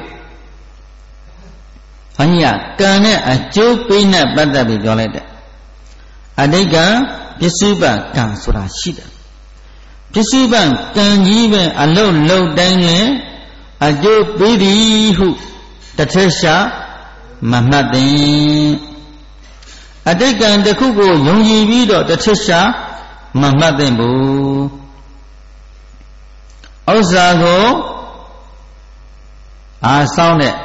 ဘုန်းကြီးကကံနဲ့အကျိုးပေးနဲ့ပတ်သက်ပြီးပြောလိုက်တယ်အတိတ်ကပစ္စုပန်ကံဆိုတာရှိတယ်ပစ္စုပန်ကံကြီးပဲအလုတ်လုတ်တိုင်းနဲ့အကျိုးပေးသည်ဟုတထက်ရှာမမှတ်သိအတိတ်ကံတစ်ခုကိုယုံကြည်ပြီးတော့တထက်ရှာမမှတ်သိဘူးဥစ္စာကိုအားဆောင်တဲ့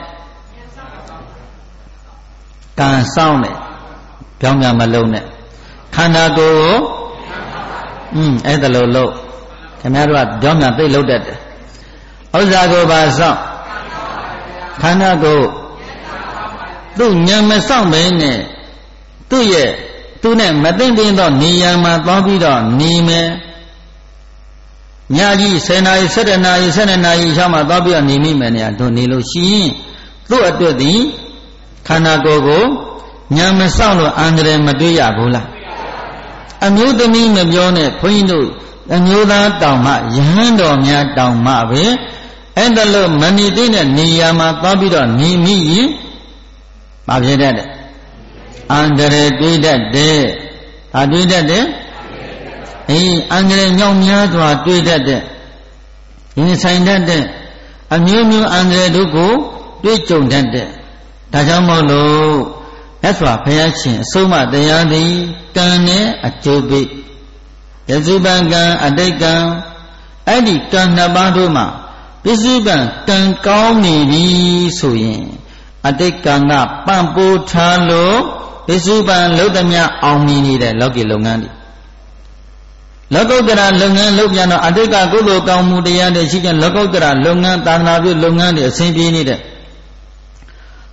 ကံဆောင်တဲ့ပြောင်းပြန်မလုံးနဲ့ခန္ဓာကိုယ်ကိုอืมအဲ့ဒါလို့လို့ခင်ဗျားတို့ကပြောင်းပြန်သိလို့တတ်တယ်ဥစ္စာကိုပါဆောင်ခန္ဓာကိုယ်သူ့ဉာဏ်မဆောင်ပဲနဲ့သူ့ရဲ့သူနဲ့မသိမ့်သိသောနေရာမှာသွားပြီးတော့နေမယ်ညကြီးဆယ်နာရီဆယ်တနာရီဆယ်နှစ်နာရီရှောင်းမှသွားပြီးတော့နေမိမယ်နေရာတို့နေလို့ရှိရင်သူ့အတွက်ဒီခန္ဓာကိုယ်ကိုဉာဏ်မဆောင်လို့အန္တရာယ်မတွေ့ရဘူးလားအမျိုးသမီးမပြောနဲ့ခွင်းတို့အမျိုးသားတောင်မှယဟန်တော်များတောင်မှပဲအဲ့ဒါလို့မနေသေးတဲ့နေရာမှာသွားပြီးတော့နေမိရင်မဖြစ်တတ်တဲ့အန္တရာယ်တွေ့တတ်တဲ့ဟာတွေ့တတ်တဲ့အေးအန္တရာယ်ညောင်များစွာတွေ့တတ်တဲ့ရင်ဆိုင်တတ်တဲ့အမျိုးမျိုးအန္တရာယ်တို့ကိုတွေ့ကြုံတတ်တဲ့ဒါကြောင့်မို့လို့မြတ်စွာဘုရားရှင်အဆုံးအမတရားသည်ကံနဲ့အကျိုးပေးပစ္စုပန်ကံအတိတ်ကံအဲ့ဒီကံနှစ်ပါးတို့မှာပစ္စုပန်ကံကောင်းနေပြီဆိုရင်အတိတ်ကံကပံ့ပိုးထားလို့ပစ္စုပန်လုံးသမျှအောင်မြင်နေတဲ့လောကီလုပ်ငန်းတွေလောကုတ္တရာလုပ်ငန်းလုပ်ပြန်တော့အတိတ်ကကုသိုလ်ကောင်းမှုတရားတွေရှိတဲ့လောကုတ္တရာလုပ်ငန်းသာသနာပြုလုပ်ငန်းတွေအစဉ်ပြေနေတဲ့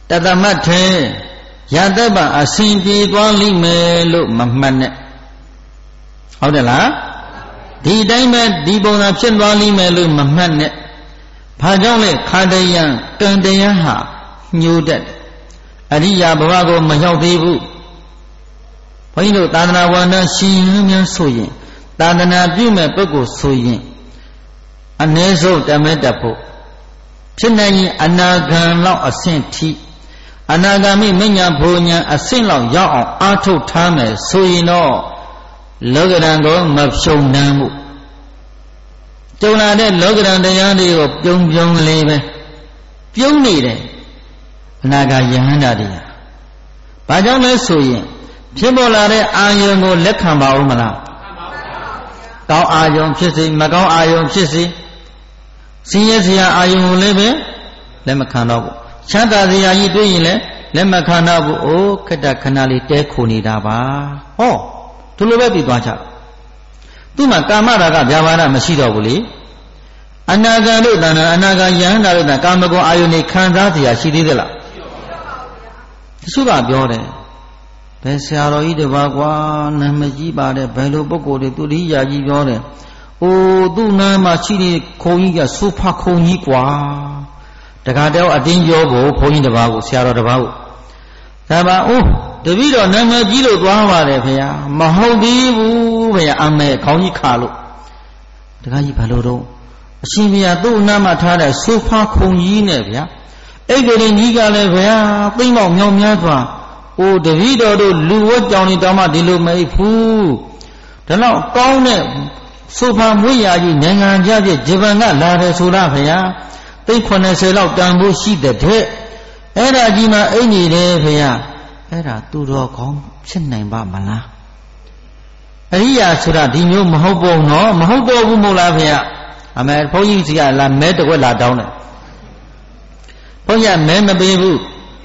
တသမတ်ထဲယတပအစဉ်ပြေသွားလိမ့်မယ်လို့မမှတ်နဲ့ဟုတ်တယ်လားဒီတိုင်းပဲဒီပုံစံဖြစ်သွားလိမ့်မယ်လို့မမှတ်နဲ့ဘာကြောင့်လဲခါတယံကံတရားဟာညှိုးတတ်အရိယာဘဝကိုမရောက်သေးဘူးဘုန်းကြီးတို့သာသနာ့ဝန်ထမ်းရှင်ရင်းများဆိုရင်သာသနာပြုမဲ့ပုဂ္ဂိုလ်ဆိုရင်အ ਨੇ ဆုံးတမဲတက်ဖို့ဖြစ်နိုင်ရင်အနာဂံလောက်အဆင့်ထိအနာဂါမိမညာဘုံညာအဆင့်လောက်ရောက်အောင်အားထုတ်ထားမယ်ဆိုရင်တော့လောကဓာတ်ကိုမဖြုံနှံမှုကြုံလာတဲ့လောကဓာတ်တရားတွေကိုပြုံပြုံလေးပဲပြုံးနေတယ်အနာဂါယဟန္တာတရားဘာကြောင့်လဲဆိုရင်ဖြစ်ပေါ်လာတဲ့အာယုံကိုလက်ခံပါဦးမလားကောင်းအာယုံဖြစ်စေမကောင်းအာယုံဖြစ်စေစင်ရစရာအာယုံကိုလည်းပဲလက်မခံတော့ဘူးချမ်းသာစရာကြီးတွေ့ရင်လည်းလက်မခံတော့ဘူးအိုးခက်တခဏလေးတဲခိုနေတာပါဟောဒီလိုပဲပြီးသွားချသူ့မှာကာမရာဂဗျာပါဒမရှိတော့ဘူးလေအနာဂံတို့တဏ္ဍာအနာဂံယဟန္တာတို့တကာမဂုဏ်အာယုန်နေခံစားစရာရှိသေးသလားတချို့ကပြောတယ်ဘယ်ဆရာတော်ကြီးတပါးကွာနာမည်ကြီးပါတယ်ဘယ်လိုပုဂ္ဂိုလ်တွေသူတိယာကြီးပြောတယ်အိုးသူ့နာမှာရှိတဲ့ခုံကြီးကစူဖခုံကြီးကွာတခါတည်းအတင်းပြောဖို့ဘုန်းကြီးတပါးကိုဆရာတော်တပါးကိုဒါပါအိုးတပည့်တော်နာမည်ကြီးလို့သွားပါတယ်ခင်ဗျာမဟုတ်သေးဘူးခင်ဗျာအမေခေါင်းကြီးခါလို့တခါကြီးဘာလို့တော့အရှင်ဘုရားသူ့နာမှာထားတဲ့ဆိုဖာခုံကြီးနဲ့ဗျာအဲ့ဒီကြီးကလည်းဗျာသိမ့်မောက်မြောင်များစွာအိုးတပည့်တော်တို့လူဝတ်ကြောင်နေတောင်မှဒီလိုမအိပ်ဘူးဒါတော့ကောင်းတဲ့ဆိုဖာမွေးရာကြီးနိုင်ငံခြားပြည်ဂျပန်ကလာတယ်ဆိုလားဗျာသိန်းခုနှစ်ဆယ်လောက်တန်ဖို့ရှိတဲ့တဲ့အဲ့ဒါကြီးမှအိပ်နေတယ်ဗျာအဲ့ဒါသူတော်ကောင်းဖြစ်နိုင်ပါမလားအရိယာဆိုတာဒီမျိုးမဟုတ်ပုံနော်မဟုတ်တော့ဘူးမို့လားဖေ။အမေဘုန်းကြီးစီကလာမဲတကွက်လာတောင်းတယ်ဘုန်းကြီးမဲမပေးဘူး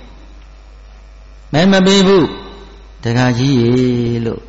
မဲမပေးဘူးတခါကြီးရေလို့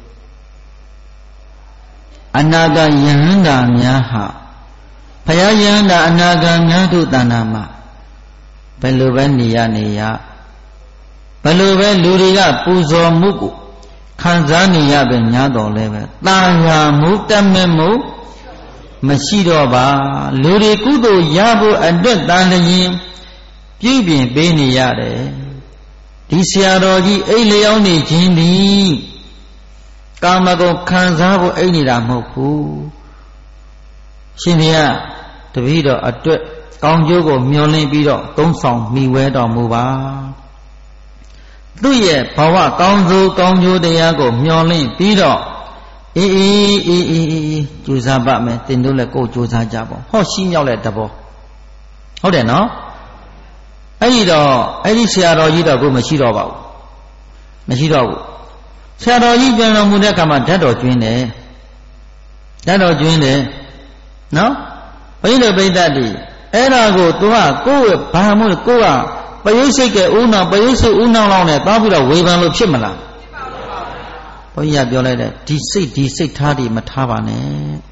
အနာဂယဟန္တာများဟာဘုရားယဟန္တာအနာဂများတို့တဏ္ဍာမှာဘယ်လိုပဲနေရနေရဘယ်လိုပဲလူတွေကပူဇော်မှုကိုခံစားနေရပဲညာတော်လဲပဲတာယာမှုတမဲ့မှုမရှိတော့ပါလူတွေကုသိုလ်ရဖို့အတွက်တန်လျင်ပြည့်ပြင်ပေးနေရတယ်ဒီဆရာတော်ကြီးအိတ်လျောင်းနေခြင်းဒီကာမဂုဏ်ခံစားဖို့အိတ်နေတာမဟုတ်ဘူးရှင်ဘုရားတပည့်တော်အတွက်ကောင်းကျိုးကိုမျှော်လင့်ပြီးတော့သုံးဆောင်မိဝဲတော်မူပါသူ့ရဲ့ဘဝကောင်းစိုးကောင်းကျိုးတရားကိုမျှော်လင့်ပြီးတော့အေးအေးအေးအေးအေးကြိုးစားပါမယ်တင်တို့လည်းကိုယ်ကြိုးစားကြပါဟောရှိမြောက်တဲ့တဘောဟုတ်တယ်နော်အဲ့ဒီတော့အဲ့ဒီဆရာတော်ကြီးတော့ကိုမရှိတော့ပါဘူးမရှိတော့ဘူးဆရာတော်ကြီးပြန်တော်မူတဲ့အခါမှာဓာတ်တော်ကျွင်းတယ်ဓာတ်တော်ကျွင်းတယ်နော်ဘုန်းကြီးတို့ပိဋကတိအဲ့ဒါကိုသူကကိုယ့်ရဲ့ဘာမို့လဲကိုယ်ကပယုတ်စိတ်ကဦးနောင်ပယုတ်စိတ်ဦးနောင်လောက်နဲ့တောင်းပြီးတော့ဝေဖန်လို့ဖြစ်မလားဘုန်းကြီးကပြောလိုက်တယ်ဒီစိတ်ဒီစိတ်ထားဒီမထားပါနဲ့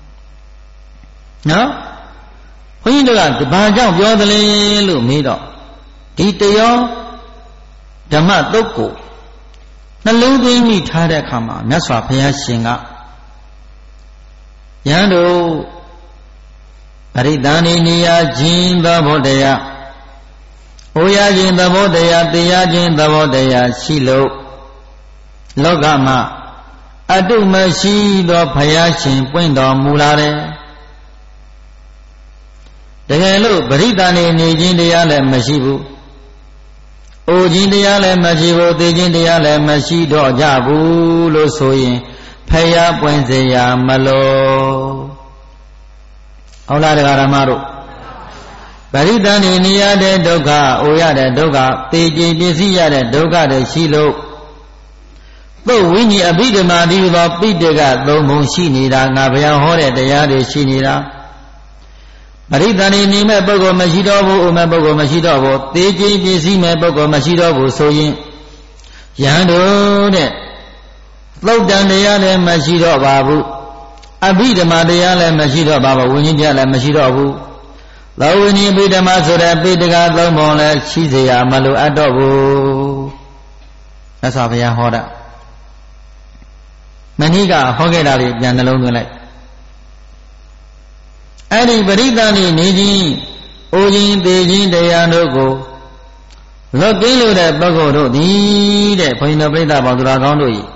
နော်ဘုန်းကြီးတို့ကဘာကြောင့်ပြောသလဲလို့မေးတော့ဒီတရားဓမ္မတုတ်ကိုနှလုံးသွင်းမိထားတဲ့အခါမှာမြတ်စွာဘုရားရှင်ကယဟန်တို့ပရိသန္တိနေရခြင်းသဘောတရား။အိုရခြင်းသဘောတရားတရားခြင်းသဘောတရားရှိလို့လောကမှာအတုမရှိသောဘုရားရှင်ပွင့်တော်မူလာတယ်။တကယ်လို့ပရိသန္တိနေခြင်းတရားလည်းမရှိဘူး။အိုခြင်းတရားလည်းမရှိဘူးသိခြင်းတရားလည်းမရှိတော့ကြဘူးလို့ဆိုရင်ဘုရားပွင့်စေရမလို့ဟုတ်လားတရားဓမ္မတို့ပရိသန္တိနေရတဲ့ဒုက္ခအိုရတဲ့ဒုက္ခသေခြင်းပစ္စည်းရတဲ့ဒုက္ခတွေရှိလို့သို့ဝိညာဉ်အဘိဓမ္မာဒီသောပိဋကသုံးပုံရှိနေတာငါဘုရားဟောတဲ့တရားတွေရှိနေတာပရိသန္တိနေမဲ့ပုဂ္ဂိုလ်မရှိတော့ဘူးအိုမဲ့ပုဂ္ဂိုလ်မရှိတော့ဘူးသေခြင်းပစ္စည်းမဲ့ပုဂ္ဂိုလ်မရှိတော့ဘူးဆိုရင်ယဟန်တို့တဲ့သုတ်တန်တရားလည်းမရှိတော့ပါဘူးအဘိဓမ္မာတရားလည်းမရှိတော့ပါဘူးဝိညာဉ်တရားလည်းမရှိတော့ဘူးသောဝိနည်းပိဓမ္မဆိုတဲ့ပိဋကသုံးပုံလည်းရှိเสียမလိုအပ်တော့ဘူးမြတ်စွာဘုရားဟောတာမဏိကဟောခဲ့တာတွေပြန်နှလုံးသွင်းလိုက်အဲ့ဒီပရိသတ်နေနေခြင်းအိုခြင်းသေခြင်းတရားတို့ကိုလွတ်ကင်းလို့တဲ့ပုဂ္ဂိုလ်တို့သည်တဲ့ဘုန်းကြီးတို့ပြိဿပေါင်းသူတော်ကောင်းတို့ဤ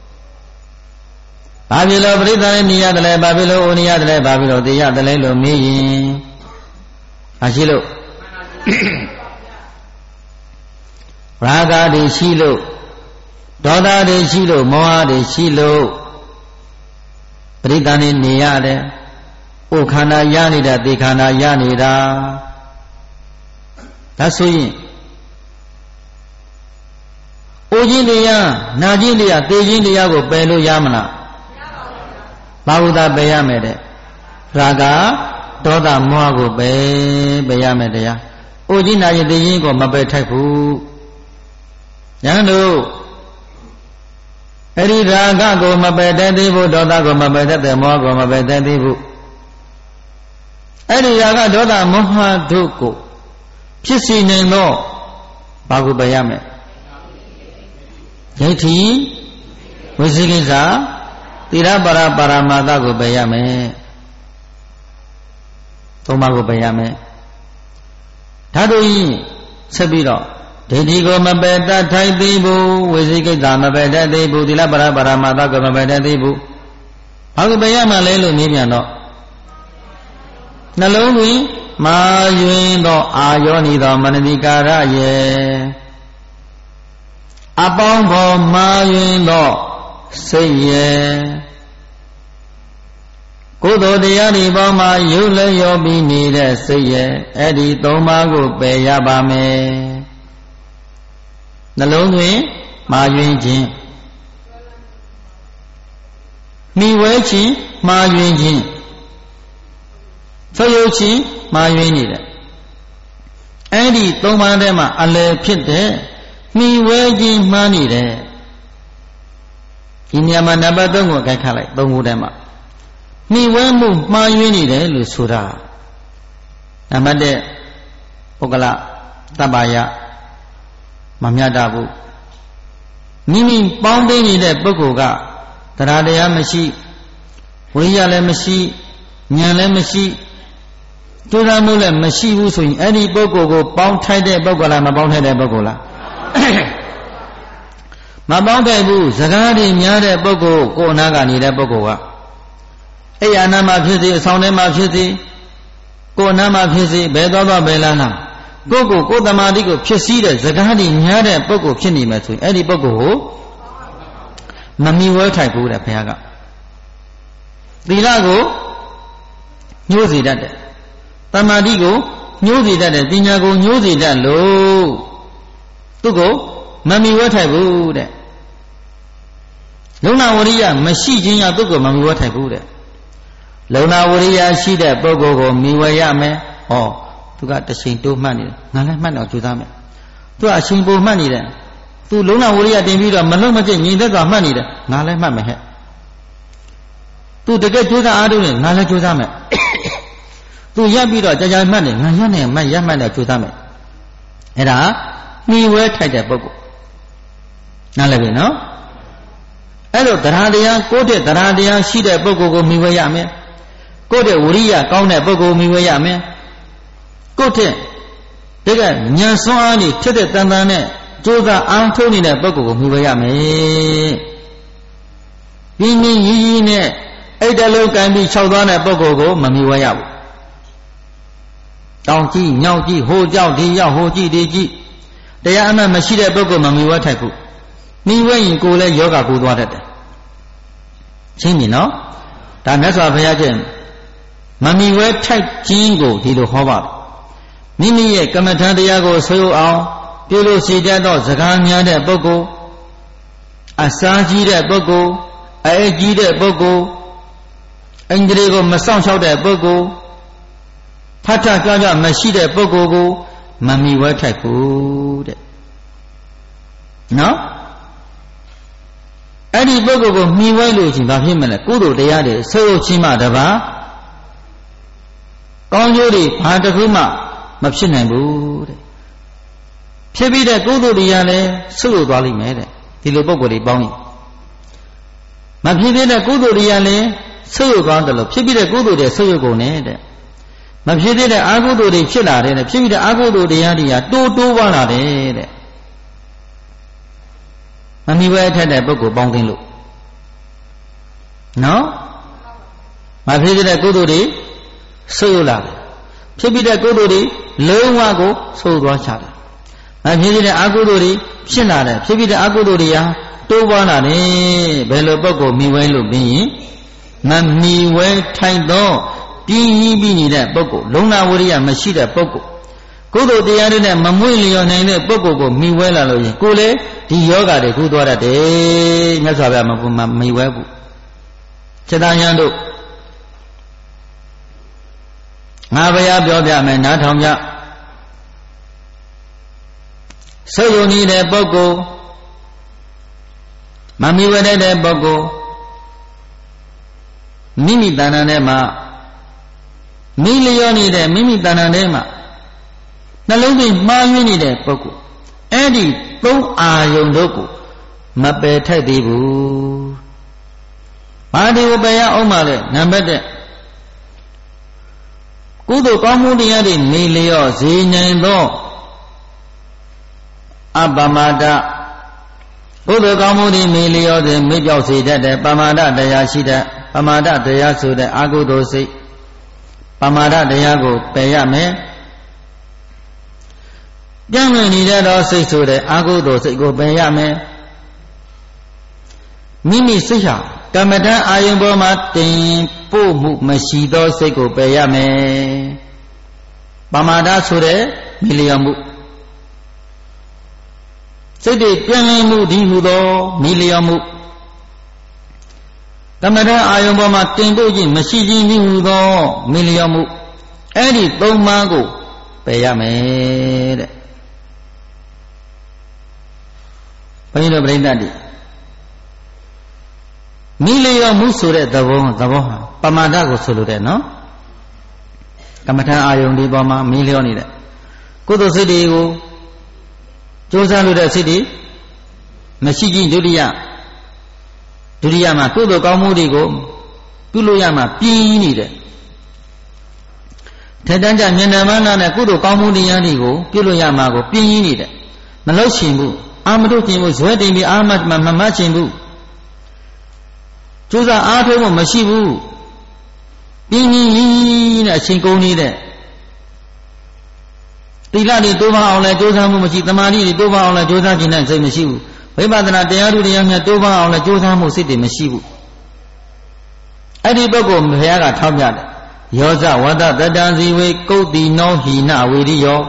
ဘာဖြစ်လို့ပရိသတ်နေရတယ်လဲဘာဖြစ်လို့အိုနေရတယ်လဲဘာဖြစ်လို့သေရတယ်လဲလို့မေးရင်ဘာရှိလို့ရာဂတွေရှိလို့ဒေါသတွေရှိလို့မောဟတွေရှိလို့ပရိသတ်နေရတယ်အိုခန္ဓာရနေတာသေခန္ဓာရနေတာဒါဆိုရင်အိုခြင်းတရားနာခြင်းတရားသေခြင်းတရားကိုပယ်လို့ရမလားဘာဝုသာပယ်ရမယ်တဲ့ရာဂဒေါသမောဟကိုပယ်ပယ်ရမယ်တရားအိုခြင်းနာခြင်းသေခြင်းကိုမပယ်ထိုက်ဘူးညာတို့အဲ့ဒီရာဂကိုမပယ်တတ်သေးဘူးဒေါသကိုမပယ်တတ်တဲ့မောဟကိုမပယ်တတ်သေးဘူးအဲ့ဒီရာဂဒေါသမောဟတို့ကိုဖြစ်စီနိုင်တော့ဘာကိုပယ်ရမလဲဒိဋ္ဌိဝိသိကိစ္စသီလပါရပါရမာသကိုပယ်ရမယ်သုံးပါးကိုပယ်ရမယ်ဓာတုဤဆက်ပြီးတော့ဒိဋ္ဌိကိုမပယ်တတ်ထိုက်သေးဘူးဝိသိကိစ္စမပယ်တတ်သေးဘူးသီလပါရပါရမာသကိုမပယ်တတ်သေးဘူးဘာကိုပယ်ရမှလဲလို့မေးပြန်တော့နှလုံးသွင်းမာယွင်သောအာယောနိသောမနတိကာရယေအပေါင်းဖော်မာယွင်သောစိတ်ရဲ့ကုသိုလ်တရားတွေပေါင်းမှာရုပ်လည်းရောပြီးနေတဲ့စိတ်ရဲ့အဲ့ဒီသုံးပါးကိုပယ်ရပါမယ်နှလုံးသွင်းမာယွင်ခြင်းမိဝဲခြင်းမာယွင်ခြင်းဆွေးရုပ်ခြင်းမာယွင်နေတယ်အဲ့ဒီသုံးပါးထဲမှာအလယ်ဖြစ်တဲ့မိဝဲခြင်းမှားနေတယ်ဒီနေရာမှာနံပါတ်သုံးကိုအကြိုက်ခတ်လိုက်သုံးခုထဲမှာမိဝဲမှုမှားယွင်းနေတယ်လို့ဆိုတာနံပါတ်တစ်ပုဂ္ဂလတပ္ပယမမြတ်တာဘူးမိမိပေါင်းသိနေတဲ့ပုဂ္ဂိုလ်ကတရားတရားမရှိဝိရိယလည်းမရှိဉာဏ်လည်းမရှိကြိုးစားမှုလည်းမရှိဘူးဆိုရင်အဲ့ဒီပုဂ္ဂိုလ်ကိုပေါင်းထိုက်တဲ့ပုဂ္ဂိုလ်လားမပေါင်းထိုက်တဲ့ပုဂ္ဂိုလ်လားမပေါင်းထိုက်ဘူးစကားတွေများတဲ့ပုဂ္ဂိုလ်ကိုယ်နာကနေတဲ့ပုဂ္ဂိုလ်ကအဲ့အနာမှာဖြစ်စေအဆောင်ထဲမှာဖြစ်စေကိုယ်နာမှာဖြစ်စေဘယ်သွားသွားဘယ်လာလာကိုယ်ကိုကိုယ်တမာတိကိုဖြစ်စည်းတဲ့စကားတွေများတဲ့ပုဂ္ဂိုလ်ဖြစ်နေမယ်ဆိုရင်အဲ့ဒီပုဂ္ဂိုလ်ကိုမမီဝဲထိုက်ဘူးတဲ့ဘုရားကသီလကိုညှိုးစေတတ်တယ်တမာတိကိုညှိုးစေတတ်တယ်ပညာကိုညှိုးစေတတ်လို့သူ့ကိုမမီဝဲထိုက်ဘူးတဲ့လုံနာဝရိယမရှိခြင်းကြောင့်သူ့ကိုမမီဝဲထိုက်ဘူးတဲ့လုံနာဝရိယရှိတဲ့ပုဂ္ဂိုလ်ကိုမီဝဲရမယ်ဟောသူကတချိန်တိုးမှတ်နေတယ်ငါလည်းမှတ်တော့ကြိုးစားမယ်သူကအချိန်ပိုမှတ်နေတယ်သူလုံနာဝရိယတင်ပြီးတော့မလုံးမကျညီသက်စွာမှတ်နေတယ်ငါလည်းမှတ်မယ်ဟဲ့သူတကယ်ကြိုးစားအားထုတ်နေငါလည်းကြိုးစားမယ်သူရပ်ပြီးတော့ကြာကြာမှတ်နေငါရပ်နေမှတ်ရပ်မှတ်တော့ကြိုးစားမယ်အဲ့ဒါမှီဝဲထိုက်တဲ့ပုဂ္ဂိုလ်နားလည်ပြီနော်အဲ့လိုတရားတရားကိုယ့်တဲ့တရားတရားရှိတဲ့ပုဂ္ဂိုလ်ကိုမှီဝဲရမယ်ကိုယ့်တဲ့ဝရိယကောင်းတဲ့ပုဂ္ဂိုလ်မှီဝဲရမယ်ကိုယ့်တဲ့ဒီကဉာဏ်စွမ်းအားကြီးထက်တဲ့တန်တန်နဲ့ကြိုးစားအားထုတ်နေတဲ့ပုဂ္ဂိုလ်ကိုမှီဝဲရမယ်ပြင်းပြင်းရီးရီးနဲ့အဲ့တလုံးကန်ပြီးခြောက်သွားတဲ့ပုဂ္ဂိုလ်ကိုမမှီဝဲရဘူးတောင်ကြီးညောင်ကြီးဟိုကြောက်ဒီရောက်ဟိုကြည့်ဒီကြည့်တရားအမှန်မရှိတဲ့ပုဂ္ဂိုလ်မမှီဝဲထိုက်ဘူးမှီဝဲရင်ကိုယ်လည်းယောဂကိုသွားတတ်တယ်ရှင်းပြီနော်ဒါမြတ်စွာဘုရားကျင့်မမှီဝဲထိုက်ခြင်းကိုဒီလိုဟောပါတယ်မိမိရဲ့ကမ္မထံတရားကိုဆွေးအောင်ပြုလို့ရှိတတ်သောစကားများတဲ့ပုဂ္ဂိုလ်အစာကြီးတဲ့ပုဂ္ဂိုလ်အဲကြီးတဲ့ပုဂ္ဂိုလ်အင်္ဂလိပ်ကိုမစောင့်ရှောက်တဲ့ပုဂ္ဂိုလ်ဖတ်ထကြွကြွမရှိတဲ့ပုဂ္ဂိုလ်ကိုမမီဝဲထိုက်ဘူးတဲ့နော်အဲ့ဒီပုဂ္ဂိုလ်ကိုမှီဝဲလို့ချင်းဘာဖြစ်မလဲကုသိုလ်တရားတွေဆွေးချင်းမှတပါကောင်းကျိုးတွေဘာတစ်ခုမှမဖြစ်နိုင်ဘူးတဲ့ဖြစ်ပြီးတဲ့ကုသိုလ်တရားလည်းဆုတ်ယုတ်သွားလိမ့်မယ်တဲ့ဒီလိုပုံကိုယ်တွေပေါင်းရင်မဖြစ်ဖြစ်တဲ့ကုသိုလ်တရားလည်းဆုတ်ယုတ်သွားတယ်လို့ဖြစ်ပြီးတဲ့ကုသိုလ်တွေဆုတ်ယုတ်ကုန်တယ်တဲ့မဖြစ်ဖြစ်တဲ့အကုသိုလ်တွေဖြစ်လာတယ်တဲ့ဖြစ်ပြီးတဲ့အကုသိုလ်တရားတွေကတိုးတိုးပွားလာတယ်တဲ့မမီဝဲထက်တဲ့ပုဂ္ဂိုလ်ပေါင်းသိလို့နော်မဖြစ်ဖြစ်တဲ့ကုသိုလ်တွေဆုတ်ယုတ်လာတယ်ဖြစ်ပြီးတဲ့ကုသိုလ်တွေလုံးဝကိုဆုတ်သွားချတယ်မဖြစ်ဖြစ်တဲ့အကုသိုလ်တွေဖြစ်လာတယ်ဖြစ်ပြီးတဲ့အကုသိုလ်တွေဟာတိုးပွားလာတယ်ဘယ်လိုပုဂ္ဂိုလ်မိဝဲလို့ပြီးရင်မမီဝဲထိုက်သောပြင်းကြီးပြီးနေတဲ့ပုဂ္ဂိုလ်လုံနာဝရိယမရှိတဲ့ပုဂ္ဂိုလ်ကုသိုလ်တရားတွေနဲ့မမွေ့လျော်နိုင်တဲ့ပုဂ္ဂိုလ်ကိုမိဝဲလာလို့ရင်ကိုယ်လေဒီယောဂတွေကူးသွားတတ်တယ်မြတ်စွာဘုရားမမီဝဲဘူးစေတဉာဏ်တို့ငါဘုရားပြောပြမယ်နားထောင်ကြဆုတ်ယုံနေတဲ့ပုဂ္ဂိုလ်မမီဝဲတဲ့ပုဂ္ဂိုလ်မိမိတဏ္ဍာထဲမှာမိလျောနေတဲ့မိမိတဏ္ဍာထဲမှာနှလုံးသွင်းမှားယွင်းနေတဲ့ပုဂ္ဂိုလ်အဲ့ဒီသုံးအာယုန်တို့ကိုမပယ်ထိုက်သေးဘူး။ဘာဒီကိုပယ်ရအောင်ပါလဲနံပါတ်တစ်ကုသိုလ်ကောင်းမှုတရားတွေနေလျော့စေနိုင်သောအပမဒကုသိုလ်ကောင်းမှုတွေနေလျော့စေမေ့ပြောက်စေတတ်တဲ့ပမာဒတရားရှိတဲ့ပမာဒတရားဆိုတဲ့အကုသိုလ်စိတ်ပမာဒတရားကိုပယ်ရမယ်ပြန်ဝင်နေတဲ့တော့စိတ်ဆိုတဲ့အကုသိုလ်စိတ်ကိုပယ်ရမယ်မိမိစိတ်ဟာကမ္မဋ္ဌာန်းအာယုံပေါ်မှာတင်ပို့မှုမရှိသောစိတ်ကိုပယ်ရမယ်ပမာဒဆိုတဲ့မိလျော်မှုစိတ်တွေပြန်လည်မှုဒီဟုသောမိလျော်မှုကမ္မဋ္ဌာန်းအာယုံပေါ်မှာတင်ပို့ခြင်းမရှိခြင်းဒီဟုသောမိလျော်မှုအဲ့ဒီသုံးပါးကိုပယ်ရမယ်တဲ့ဘုန်းကြီးတို့ပြိဿတိမိလျော်မှုဆိုတဲ့သဘောသဘောဟာပမာဒကိုဆိုလိုတယ်နော်ကမ္မဋ္ဌာန်းအာယုန်ဒီပေါ်မှာမိလျော်နေတဲ့ကုသိုလ်စိတ်တွေကိုကြိုးစားလို့တဲ့စိတ်တွေမရှိခြင်းဒုတိယဒုတိယမှာကုသိုလ်ကောင်းမှုတွေကိုပြုလို့ရမှာပြင်းနေတယ်ထက်တန်းကြဉာဏ်ဓမ္မနာနဲ့ကုသိုလ်ကောင်းမှုတရားတွေကိုပြုလို့ရမှာကိုပြင်းနေတယ်မလို့ရှင်ဘူးအာမထုတ်ခြင်းဘူးဇွဲတင်ပြီးအာမတ်မမမခြင်းဘူးကျိုးစားအားထုတ်မှုမရှိဘူးပြင်းကြီးကြီးနဲ့အချိန်ကုန်နေတဲ့သီလတွေတိုးပါအောင်လဲကြိုးစားမှုမရှိသမာဓိတွေတိုးပါအောင်လဲကြိုးစားခြင်းနဲ့စိတ်မရှိဘူးဝိပဿနာတရားဓုတရားများတိုးပါအောင်လဲကြိုးစားမှုစိတ်တွေမရှိဘူးအဲ့ဒီပုဂ္ဂိုလ်ဘုရားကထောက်ပြတယ်ယောဇဝတ္တတတံဇီဝေကုတ်တိနောဟိနဝေရိယော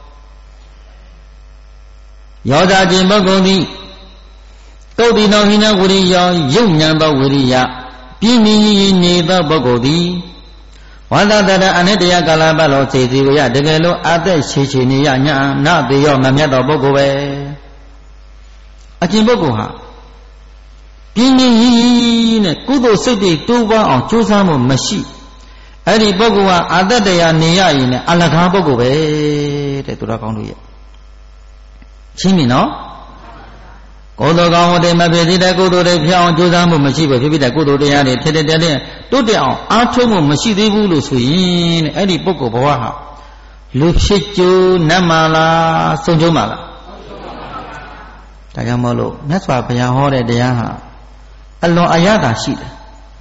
ယောဇခြင်းပုဂ္ဂိုလ်သည်ကုတ်တိနောဟိနဝေရိယောယုတ်ဉာဏ်သောဝေရိယပြင်းပြင်းနေသောပုဂ္ဂိုလ်သည်ဝတ္တတတအနိတ္တယကာလပတ်လောစေစီကိုရတကယ်လို့အသက်ရှိရှိနေရညာနာသေးရောမမြတ်သောပုဂ္ဂိုလ်ပဲအကျင့်ပုဂ္ဂိုလ်ဟာပြင်းပြင်းနဲ့ကုသိုလ်စိတ်တွေတိုးပွားအောင်ကြိုးစားမှုမရှိအဲ့ဒီပုဂ္ဂိုလ်ဟာအသက်တရားနေရရင်လည်းအလကားပုဂ္ဂိုလ်ပဲတဲ့သူတော်ကောင်းတို့ရဲ့ရှင်းပြီနော်ကုသိုလ်ကောင်းတဲ့မဖြစ်သေးတဲ့ကုသိုလ်တွေဖြစ်အောင်ကြိုးစားမှုမရှိဘူးဖြစ်ဖြစ်တဲ့ကုသိုလ်တရားတွေထက်တဲ့တဲ့တိုးတက်အောင်အားထုတ်မှုမရှိသေးဘူးလို့ဆိုရင်တဲ့အဲ့ဒီပုဂ္ဂိုလ်ဘဝဟာလူဖြစ်ကြိုးနတ်မာလားဆုံးကျုံးမာလားဒါကြောင့်မို့လို့မြတ်စွာဘုရားဟောတဲ့တရားဟာအလွန်အယတာရှိတယ်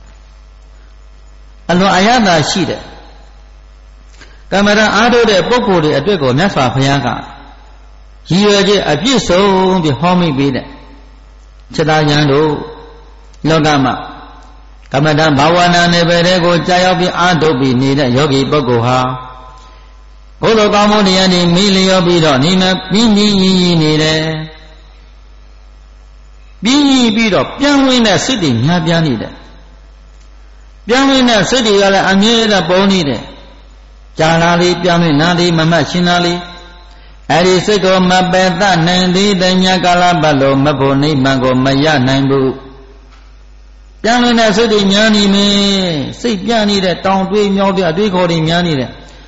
အလွန်အယတာရှိတယ်ကမ္မရာအားထုတ်တဲ့ပုဂ္ဂိုလ်တွေအတွက်ကိုမြတ်စွာဘုရားကရည်ရွယ်ချက်အပြည့်စုံပြီးဟောမိပေးတဲ့စေတဉာဏ်တို့လောကမှာကမ္မဋ္ဌာန်းဘာဝနာနယ်ပယ်တွေကိုကြာရောက်ပြီးအားထုတ်ပြီးနေတဲ့ယောဂီပုဂ္ဂိုလ်ဟာဘုလိုကောင်းမှုတရားတွေမိလျောပြီးတော့နေမပြင်းပြင်းရင်းရင်းနေတယ်ပြင်းပြီးပြီးတော့ပြန်ဝင်တဲ့စိတ်တွေများပြားနေတယ်ပြန်ဝင်တဲ့စိတ်တွေကလည်းအမြဲတမ်းပုံနေတယ်ကြာလာလေးပြန်ဝင်နာလေးမမတ်ရှင်းလာလေးအဲ့ဒီစိတ်ကိုမပယ်တတ်နိုင်သေးတဲ့ညကာလပတ်လို့မဖို့နိဗ္ဗာန်ကိုမရနိုင်ဘူးပြန်ဝင်တဲ့စိတ်တွေများနေမယ်စိတ်ပြနေတဲ့တောင်တွေးမြောက်တဲ့အတွေးခေါ်တွေများနေတယ်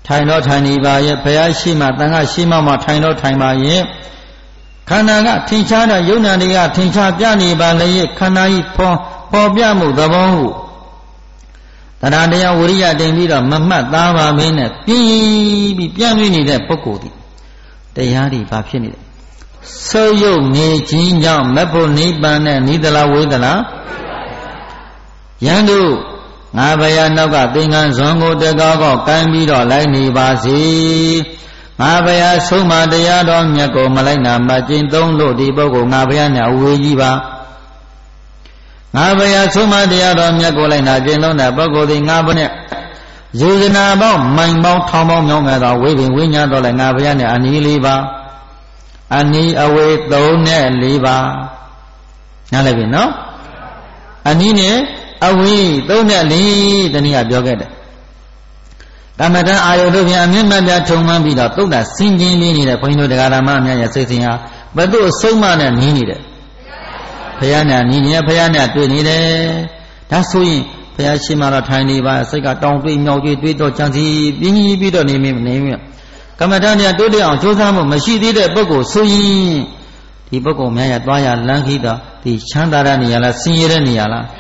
ထိုင်တော့ထိုင်နေပါရဲ့ဘုရားရှိမှတန်ခါရှိမှမှထိုင်တော့ထိုင်ပါရဲ့ခန္ဓာကထင်ရှားတဲ့ယုံနာတွေကထင်ရှားပြနေပါလေရဲ့ခန္ဓာကြီးပေါ်ပေါ်ပြမှုသဘောဟုတရားတရားဝိရိယတင်ပြီးတော့မမှတ်သားပါမင်းနဲ့ပြီးပြီးပြန့်ပြီးနေတဲ့ပုဂ္ဂိုလ်ဒီတရားတွေဘာဖြစ်နေလဲဆုပ်ယုပ်နေခြင်းကြောင့်မဖို့နိဗ္ဗာန်နဲ့နိဒလာဝေဒလာယန္တုငါဘယနောက်ကသင်္ကန်းဇွန်ကိုတကောကောကမ်းပြီးတော့လိုက်နေပါစေငါဘယဆုံးမတရားတော်မြတ်ကိုမလိုက်နာမကျင့်သုံးလို့ဒီပုဂ္ဂိုလ်ငါဘယနဲ့အဝေးကြီးပါငါဘယဆုံးမတရားတော်မြတ်ကိုလိုက်နာကျင့်သုံးတဲ့ပုဂ္ဂိုလ်ဒီငါဘနဲ့ယူဇနာပေါင်းမိုင်ပေါင်းထောင်ပေါင်းမြောင်းမြတ်သောဝိပင်ဝိညာဉ်တော်လည်းငါဘယနဲ့အနီးလေးပါအနီးအဝေးသုံးနဲ့လေးပါနားလည်ပြီနော်အနီးနဲ့အဝေးသုံးနဲ့လေးတနည်းပြောခဲ့တယ်ကမ္မဋ္ဌာန်းအာယုတို့ပြန်အမြင့်မှတ်ပြထုံမှန်းပြီးတော့သုဒ္ဓဆင်ကျင်လေးနေတဲ့ဘုန်းကြီးတို့တရားဓမ္မအများရဲ့စိတ်စဉ်ဟာဘယ်သူ့အဆုံးမနဲ့နီးနေတယ်ဘုရားနဲ့နီးနေဘုရားနဲ့တွေ့နေတယ်ဒါဆိုရင်ဘုရားရှိမှတော့ထိုင်နေပါစိတ်ကတောင်းတွေးမြောက်တွေးတွေးတော့ကြံစီပြင်းကြီးပြီးတော့နေမနေမြကမ္မဋ္ဌာန်းနဲ့တိုးတက်အောင်ကြိုးစားမှုမရှိသေးတဲ့ပုဂ္ဂိုလ်ဆိုရင်ဒီပုဂ္ဂိုလ်များရသွားရလမ်းခိတာဒီချမ်းသာတဲ့နေရာလားဆင်းရဲတဲ့နေရာလား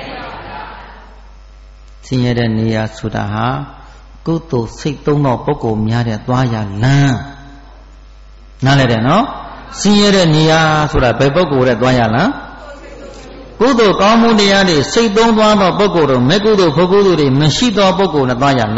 ဆင်းရဲတဲ့နေရာဆိုတာဟာကုသိုလ်စိတ်သုံးသောပုဂ္ဂိုလ်များတဲ့သွားရလမ်းနားလည်တယ်နော်ဆင်းရဲတဲ့နေရာဆိုတာဘယ်ပုဂ္ဂိုလ်တဲ့သွားရလားကုသိုလ်ကောင်းမှုတရားတွေစိတ်သုံးသွားသောပုဂ္ဂိုလ်တို့မဲ့ကုသိုလ်ဖို့ကုသိုလ်တွေမရှိသောပုဂ္ဂိုလ်နဲ့သွားရလမ်း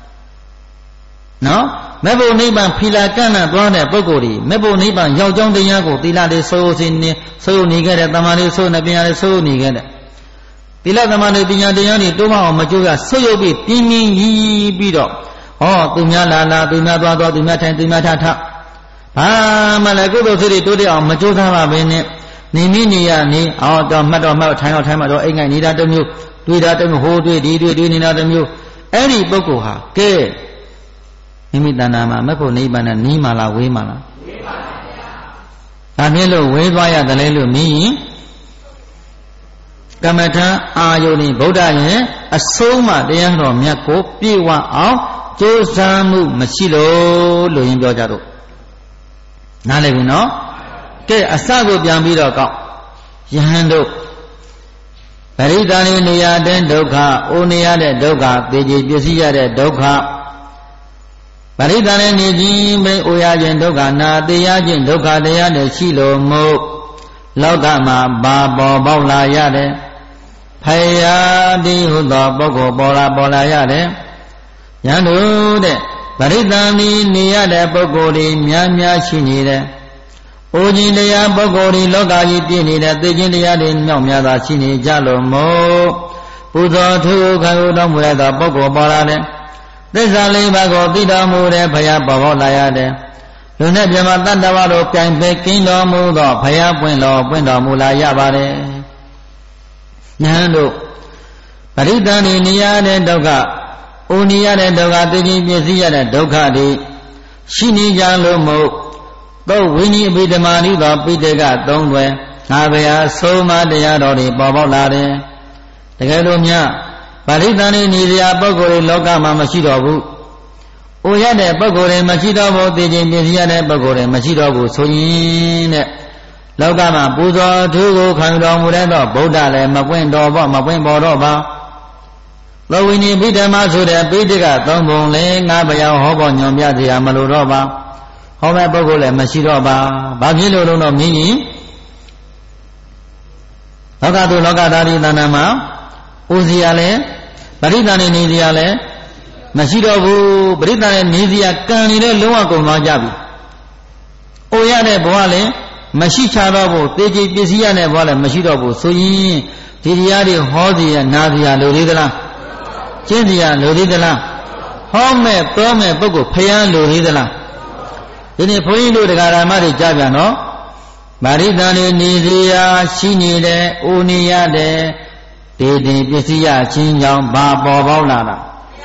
နော်မဲ့ဘုံနိဗ္ဗာန်ဖီလာကန့်လန့်သွားတဲ့ပုဂ္ဂိုလ်တွေမဲ့ဘုံနိဗ္ဗာန်ရောက်ကြောင်းတရားကိုသီလတွေစိုးစင်းနေစိုးနေခဲ့တဲ့တမာတွေစိုးနေပညာတွေစိုးနေခဲ့တဲ့သီလသမာဓိပညာတရားတွေတိုးမအောင်မကြိုးရဆွတ်ရုပ်ပြီးပြင်းပြင်းကြီးပြီးတော့ဟောသူများလာလာသူများသွားသွားသူများထိုင်သူများထထဘာမှလည်းကုသိုလ်စိတ်တွေတိုးတက်အောင်မကြိုးစားပါဘဲနဲ့နေမိနေရနေအော်တော့မှတ်တော့မှတ်ထိုင်တော့ထိုင်မှတော့အိမ်ငိုင်နေတာတစ်မျိုးတွေးတာတစ်မျိုးဟိုးတွေးဒီတွေးတွေးနေတာတစ်မျိုးအဲ့ဒီပုဂ္ဂိုလ်ဟာကဲမိမိတဏ္ဍာမှာမဖို့နိဗ္ဗာန်နဲ့နီးမှလားဝေးမှလားဝေးပါဗျာဒါမြင်လို့ဝေးသွားရတယ်လေလို့မြင်ရင်ကမ္မထံအာယုန်ဗုဒ္ဓရဲ့အဆုံးမတရားတော်မြတ်ကိုပြည့်ဝအောင်ကြိုးစားမှုမရှိလို့လို့ရင်ပြောကြတော့နားလည်ပြီနော်ကဲအစကိုပြန်ပြီးတော့ကောက်ယဟန်တို့ပရိသန္တိနေရတဲ့ဒုက္ခအိုနေရတဲ့ဒုက္ခသေခြင်းပစ္စည်းရတဲ့ဒုက္ခပရိသန္တိနေခြင်းပဲအိုရခြင်းဒုက္ခနာသေးရခြင်းဒုက္ခတရားတွေရှိလို့မို့လောကမှာဘာပေါ်ပေါက်လာရတယ်ဖယားတိဟုသောပုဂ္ဂိုလ်ပေါ်လာပေါ်လာရတယ်ယန္တုတဲ့ပရိသန္တိနေရတဲ့ပုဂ္ဂိုလ်တွေများများရှိနေတယ်အိုခြင်းတရားပုဂ္ဂိုလ်တွေလောကကြီးပြည့်နေတဲ့သိခြင်းတရားတွေမြောက်များစွာရှိနေကြလို့မို့ပူဇော်ထူခံယူတော်မူတဲ့ပုဂ္ဂိုလ်ပေါ်လာတယ်သစ္စာလေးပါးကိုသိတော်မူတဲ့ဘုရားပေါ်ပေါက်လာရတယ်လူနဲ့ပြမတတ္တဝါတို့ပြိုင်ပဲကင်းတော်မူသောဘုရားပွင့်တော်ပွင့်တော်မူလာရပါတယ်။ညာတို့ပရိသန္တိနေရတဲ့ဒုက္ခအိုနေရတဲ့ဒုက္ခသိခြင်းပစ္စည်းရတဲ့ဒုက္ခတွေရှိနေကြလို့မို့သောဝိညာဉ်အဘိဓမ္မာနိသောပိဋကသုံးွယ်ငါဘုရားဆုံးမတရားတော်တွေပေါ်ပေါက်လာတယ်။တကယ်လို့များပရိသန္တိနေရာပုဂ္ဂိုလ်တွေလောကမှာမရှိတော်ဘူး။အိုရတဲ့ပုဂ္ဂိုလ်တွေမရှိတော့ဘူးသိခြင်းပစ္စည်းရတဲ့ပုဂ္ဂိုလ်တွေမရှိတော့ဘူးဆိုရင်တဲ့လောကမှာပူဇော်ထူးကိုခံတော်မူတဲ့သောဗုဒ္ဓလည်းမပွင့်တော်ဘောမပွင့်ပေါ်တော့ပါသောဝိညာဉ်ပိဋကမဆိုတဲ့ပိဋကသုံးပုံလည်းငါဘယောဟောပေါ်ညွန်ပြเสียမလို့တော့ပါဟောမဲ့ပုဂ္ဂိုလ်လည်းမရှိတော့ပါဘာဖြစ်လို့လို့တော့မြင်ရင်လောကသူလောကသားဒီတဏ္ဍာမှာဥစီရလည်းပရိသန္တိနေစီရလည်းမရှိတော့ဘူးပရိသန္တိနေစီရကံနေတဲ့လုံးဝကုန်သွားကြပြီ။အိုရတဲ့ဘဝလည်းမရှိချတော့ဘူးသေချေပစ္စည်းရတဲ့ဘဝလည်းမရှိတော့ဘူးဆိုရင်ဒီတရားတွေဟောစီရနာစီရလိုသေးသလားကျင့်စီရလိုသေးသလားဟောမဲ့ပြောမဲ့ပုဂ္ဂိုလ်ဖျားလိုသေးသလားဒီနေ့ဘုန်းကြီးတို့တရားဓမ္မတွေကြားပြန်တော့မာရိတန်နေနေစီရရှိနေတဲ့အိုနေရတဲ့ဒီဒီပစ္စည်းရချင်းကြောင့်ဘာပေါ်ပေါက်လာတာ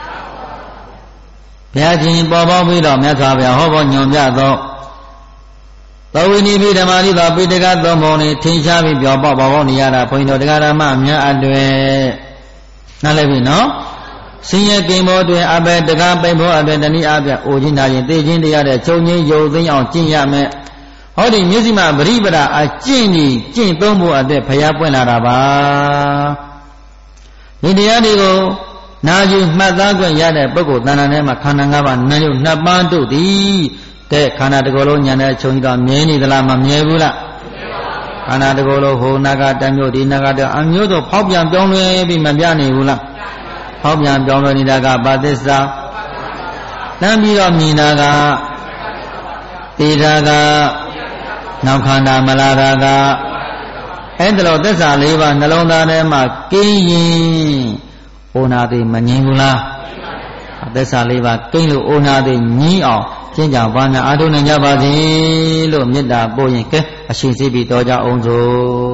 ဘုရားရှင်ပေါ်ပေါက်ပြီးတော့မြတ်စွာဘုရားဟောပေါ်ညွန်ပြသောသောဝိနည်းပိဓမ္မာတိသောပိဋကသုံးပုံတွေထင်ရှားပြီးပြောပေါက်ပေါ်ပေါက်နေရတာဘုန်းကြီးတို့တရားဓမ္မအများအတွေ့နားလည်ပြီနော်ဆင်းရဲကိမောတွင်အဘေတကားပိတ်ဖို့အတွက်တနည်းအားဖြင့်အိုခြင်းနာခြင်းသိခြင်းတရားတဲ့ချုပ်ငင်းယုံသိအောင်ကျင့်ရမယ်ဟောဒီမျက်စိမှာပရိပဒအကျင့်ကြီးကျင့်သုံးဖို့အတွက်ဖျားပွင့်လာတာပါဒီတရားတွေကိုနာယူမှတ်သားခွင့်ရတဲ့ပုဂ္ဂိုလ်တဏ္ဍာထဲမှာခန္ဓာ၅ပါးနာယုနှစ်ပါးတို့သည်တဲ့ခန္ဓာတစ်ခုလုံးညာနဲ့ချုပ်ပြီးတော့မြဲနေသလားမမြဲဘူးလားခန္ဓာတစ်ခုလုံးဟိုနာကတမျိုးဒီနာကတအမျိုးတို့ဖောက်ပြန်ပြောင်းလဲပြီးမပြနေဘူးလားဖောက်ပြန်ပြောင်းလဲနေတာကဘာသစ္စာတန်းပြီးတော့မြင်တာကတေတာကနောက်ခန္ဓာမလာတာကအဲ့ဒါလို့သစ္စာ၄ပါးနှလုံးသားထဲမှာကင်းရင်ဩနာတိမငြင်းဘူးလားသစ္စာ၄ပါးကိန်းလို့ဩနာတိညင်းအောင်ကျင့်ကြံပါများအားထုတ်နိုင်ကြပါစေလို့မေတ္တာပို့ရင်ကဲအရှိစီပြီးတော်ကြအောင်စို့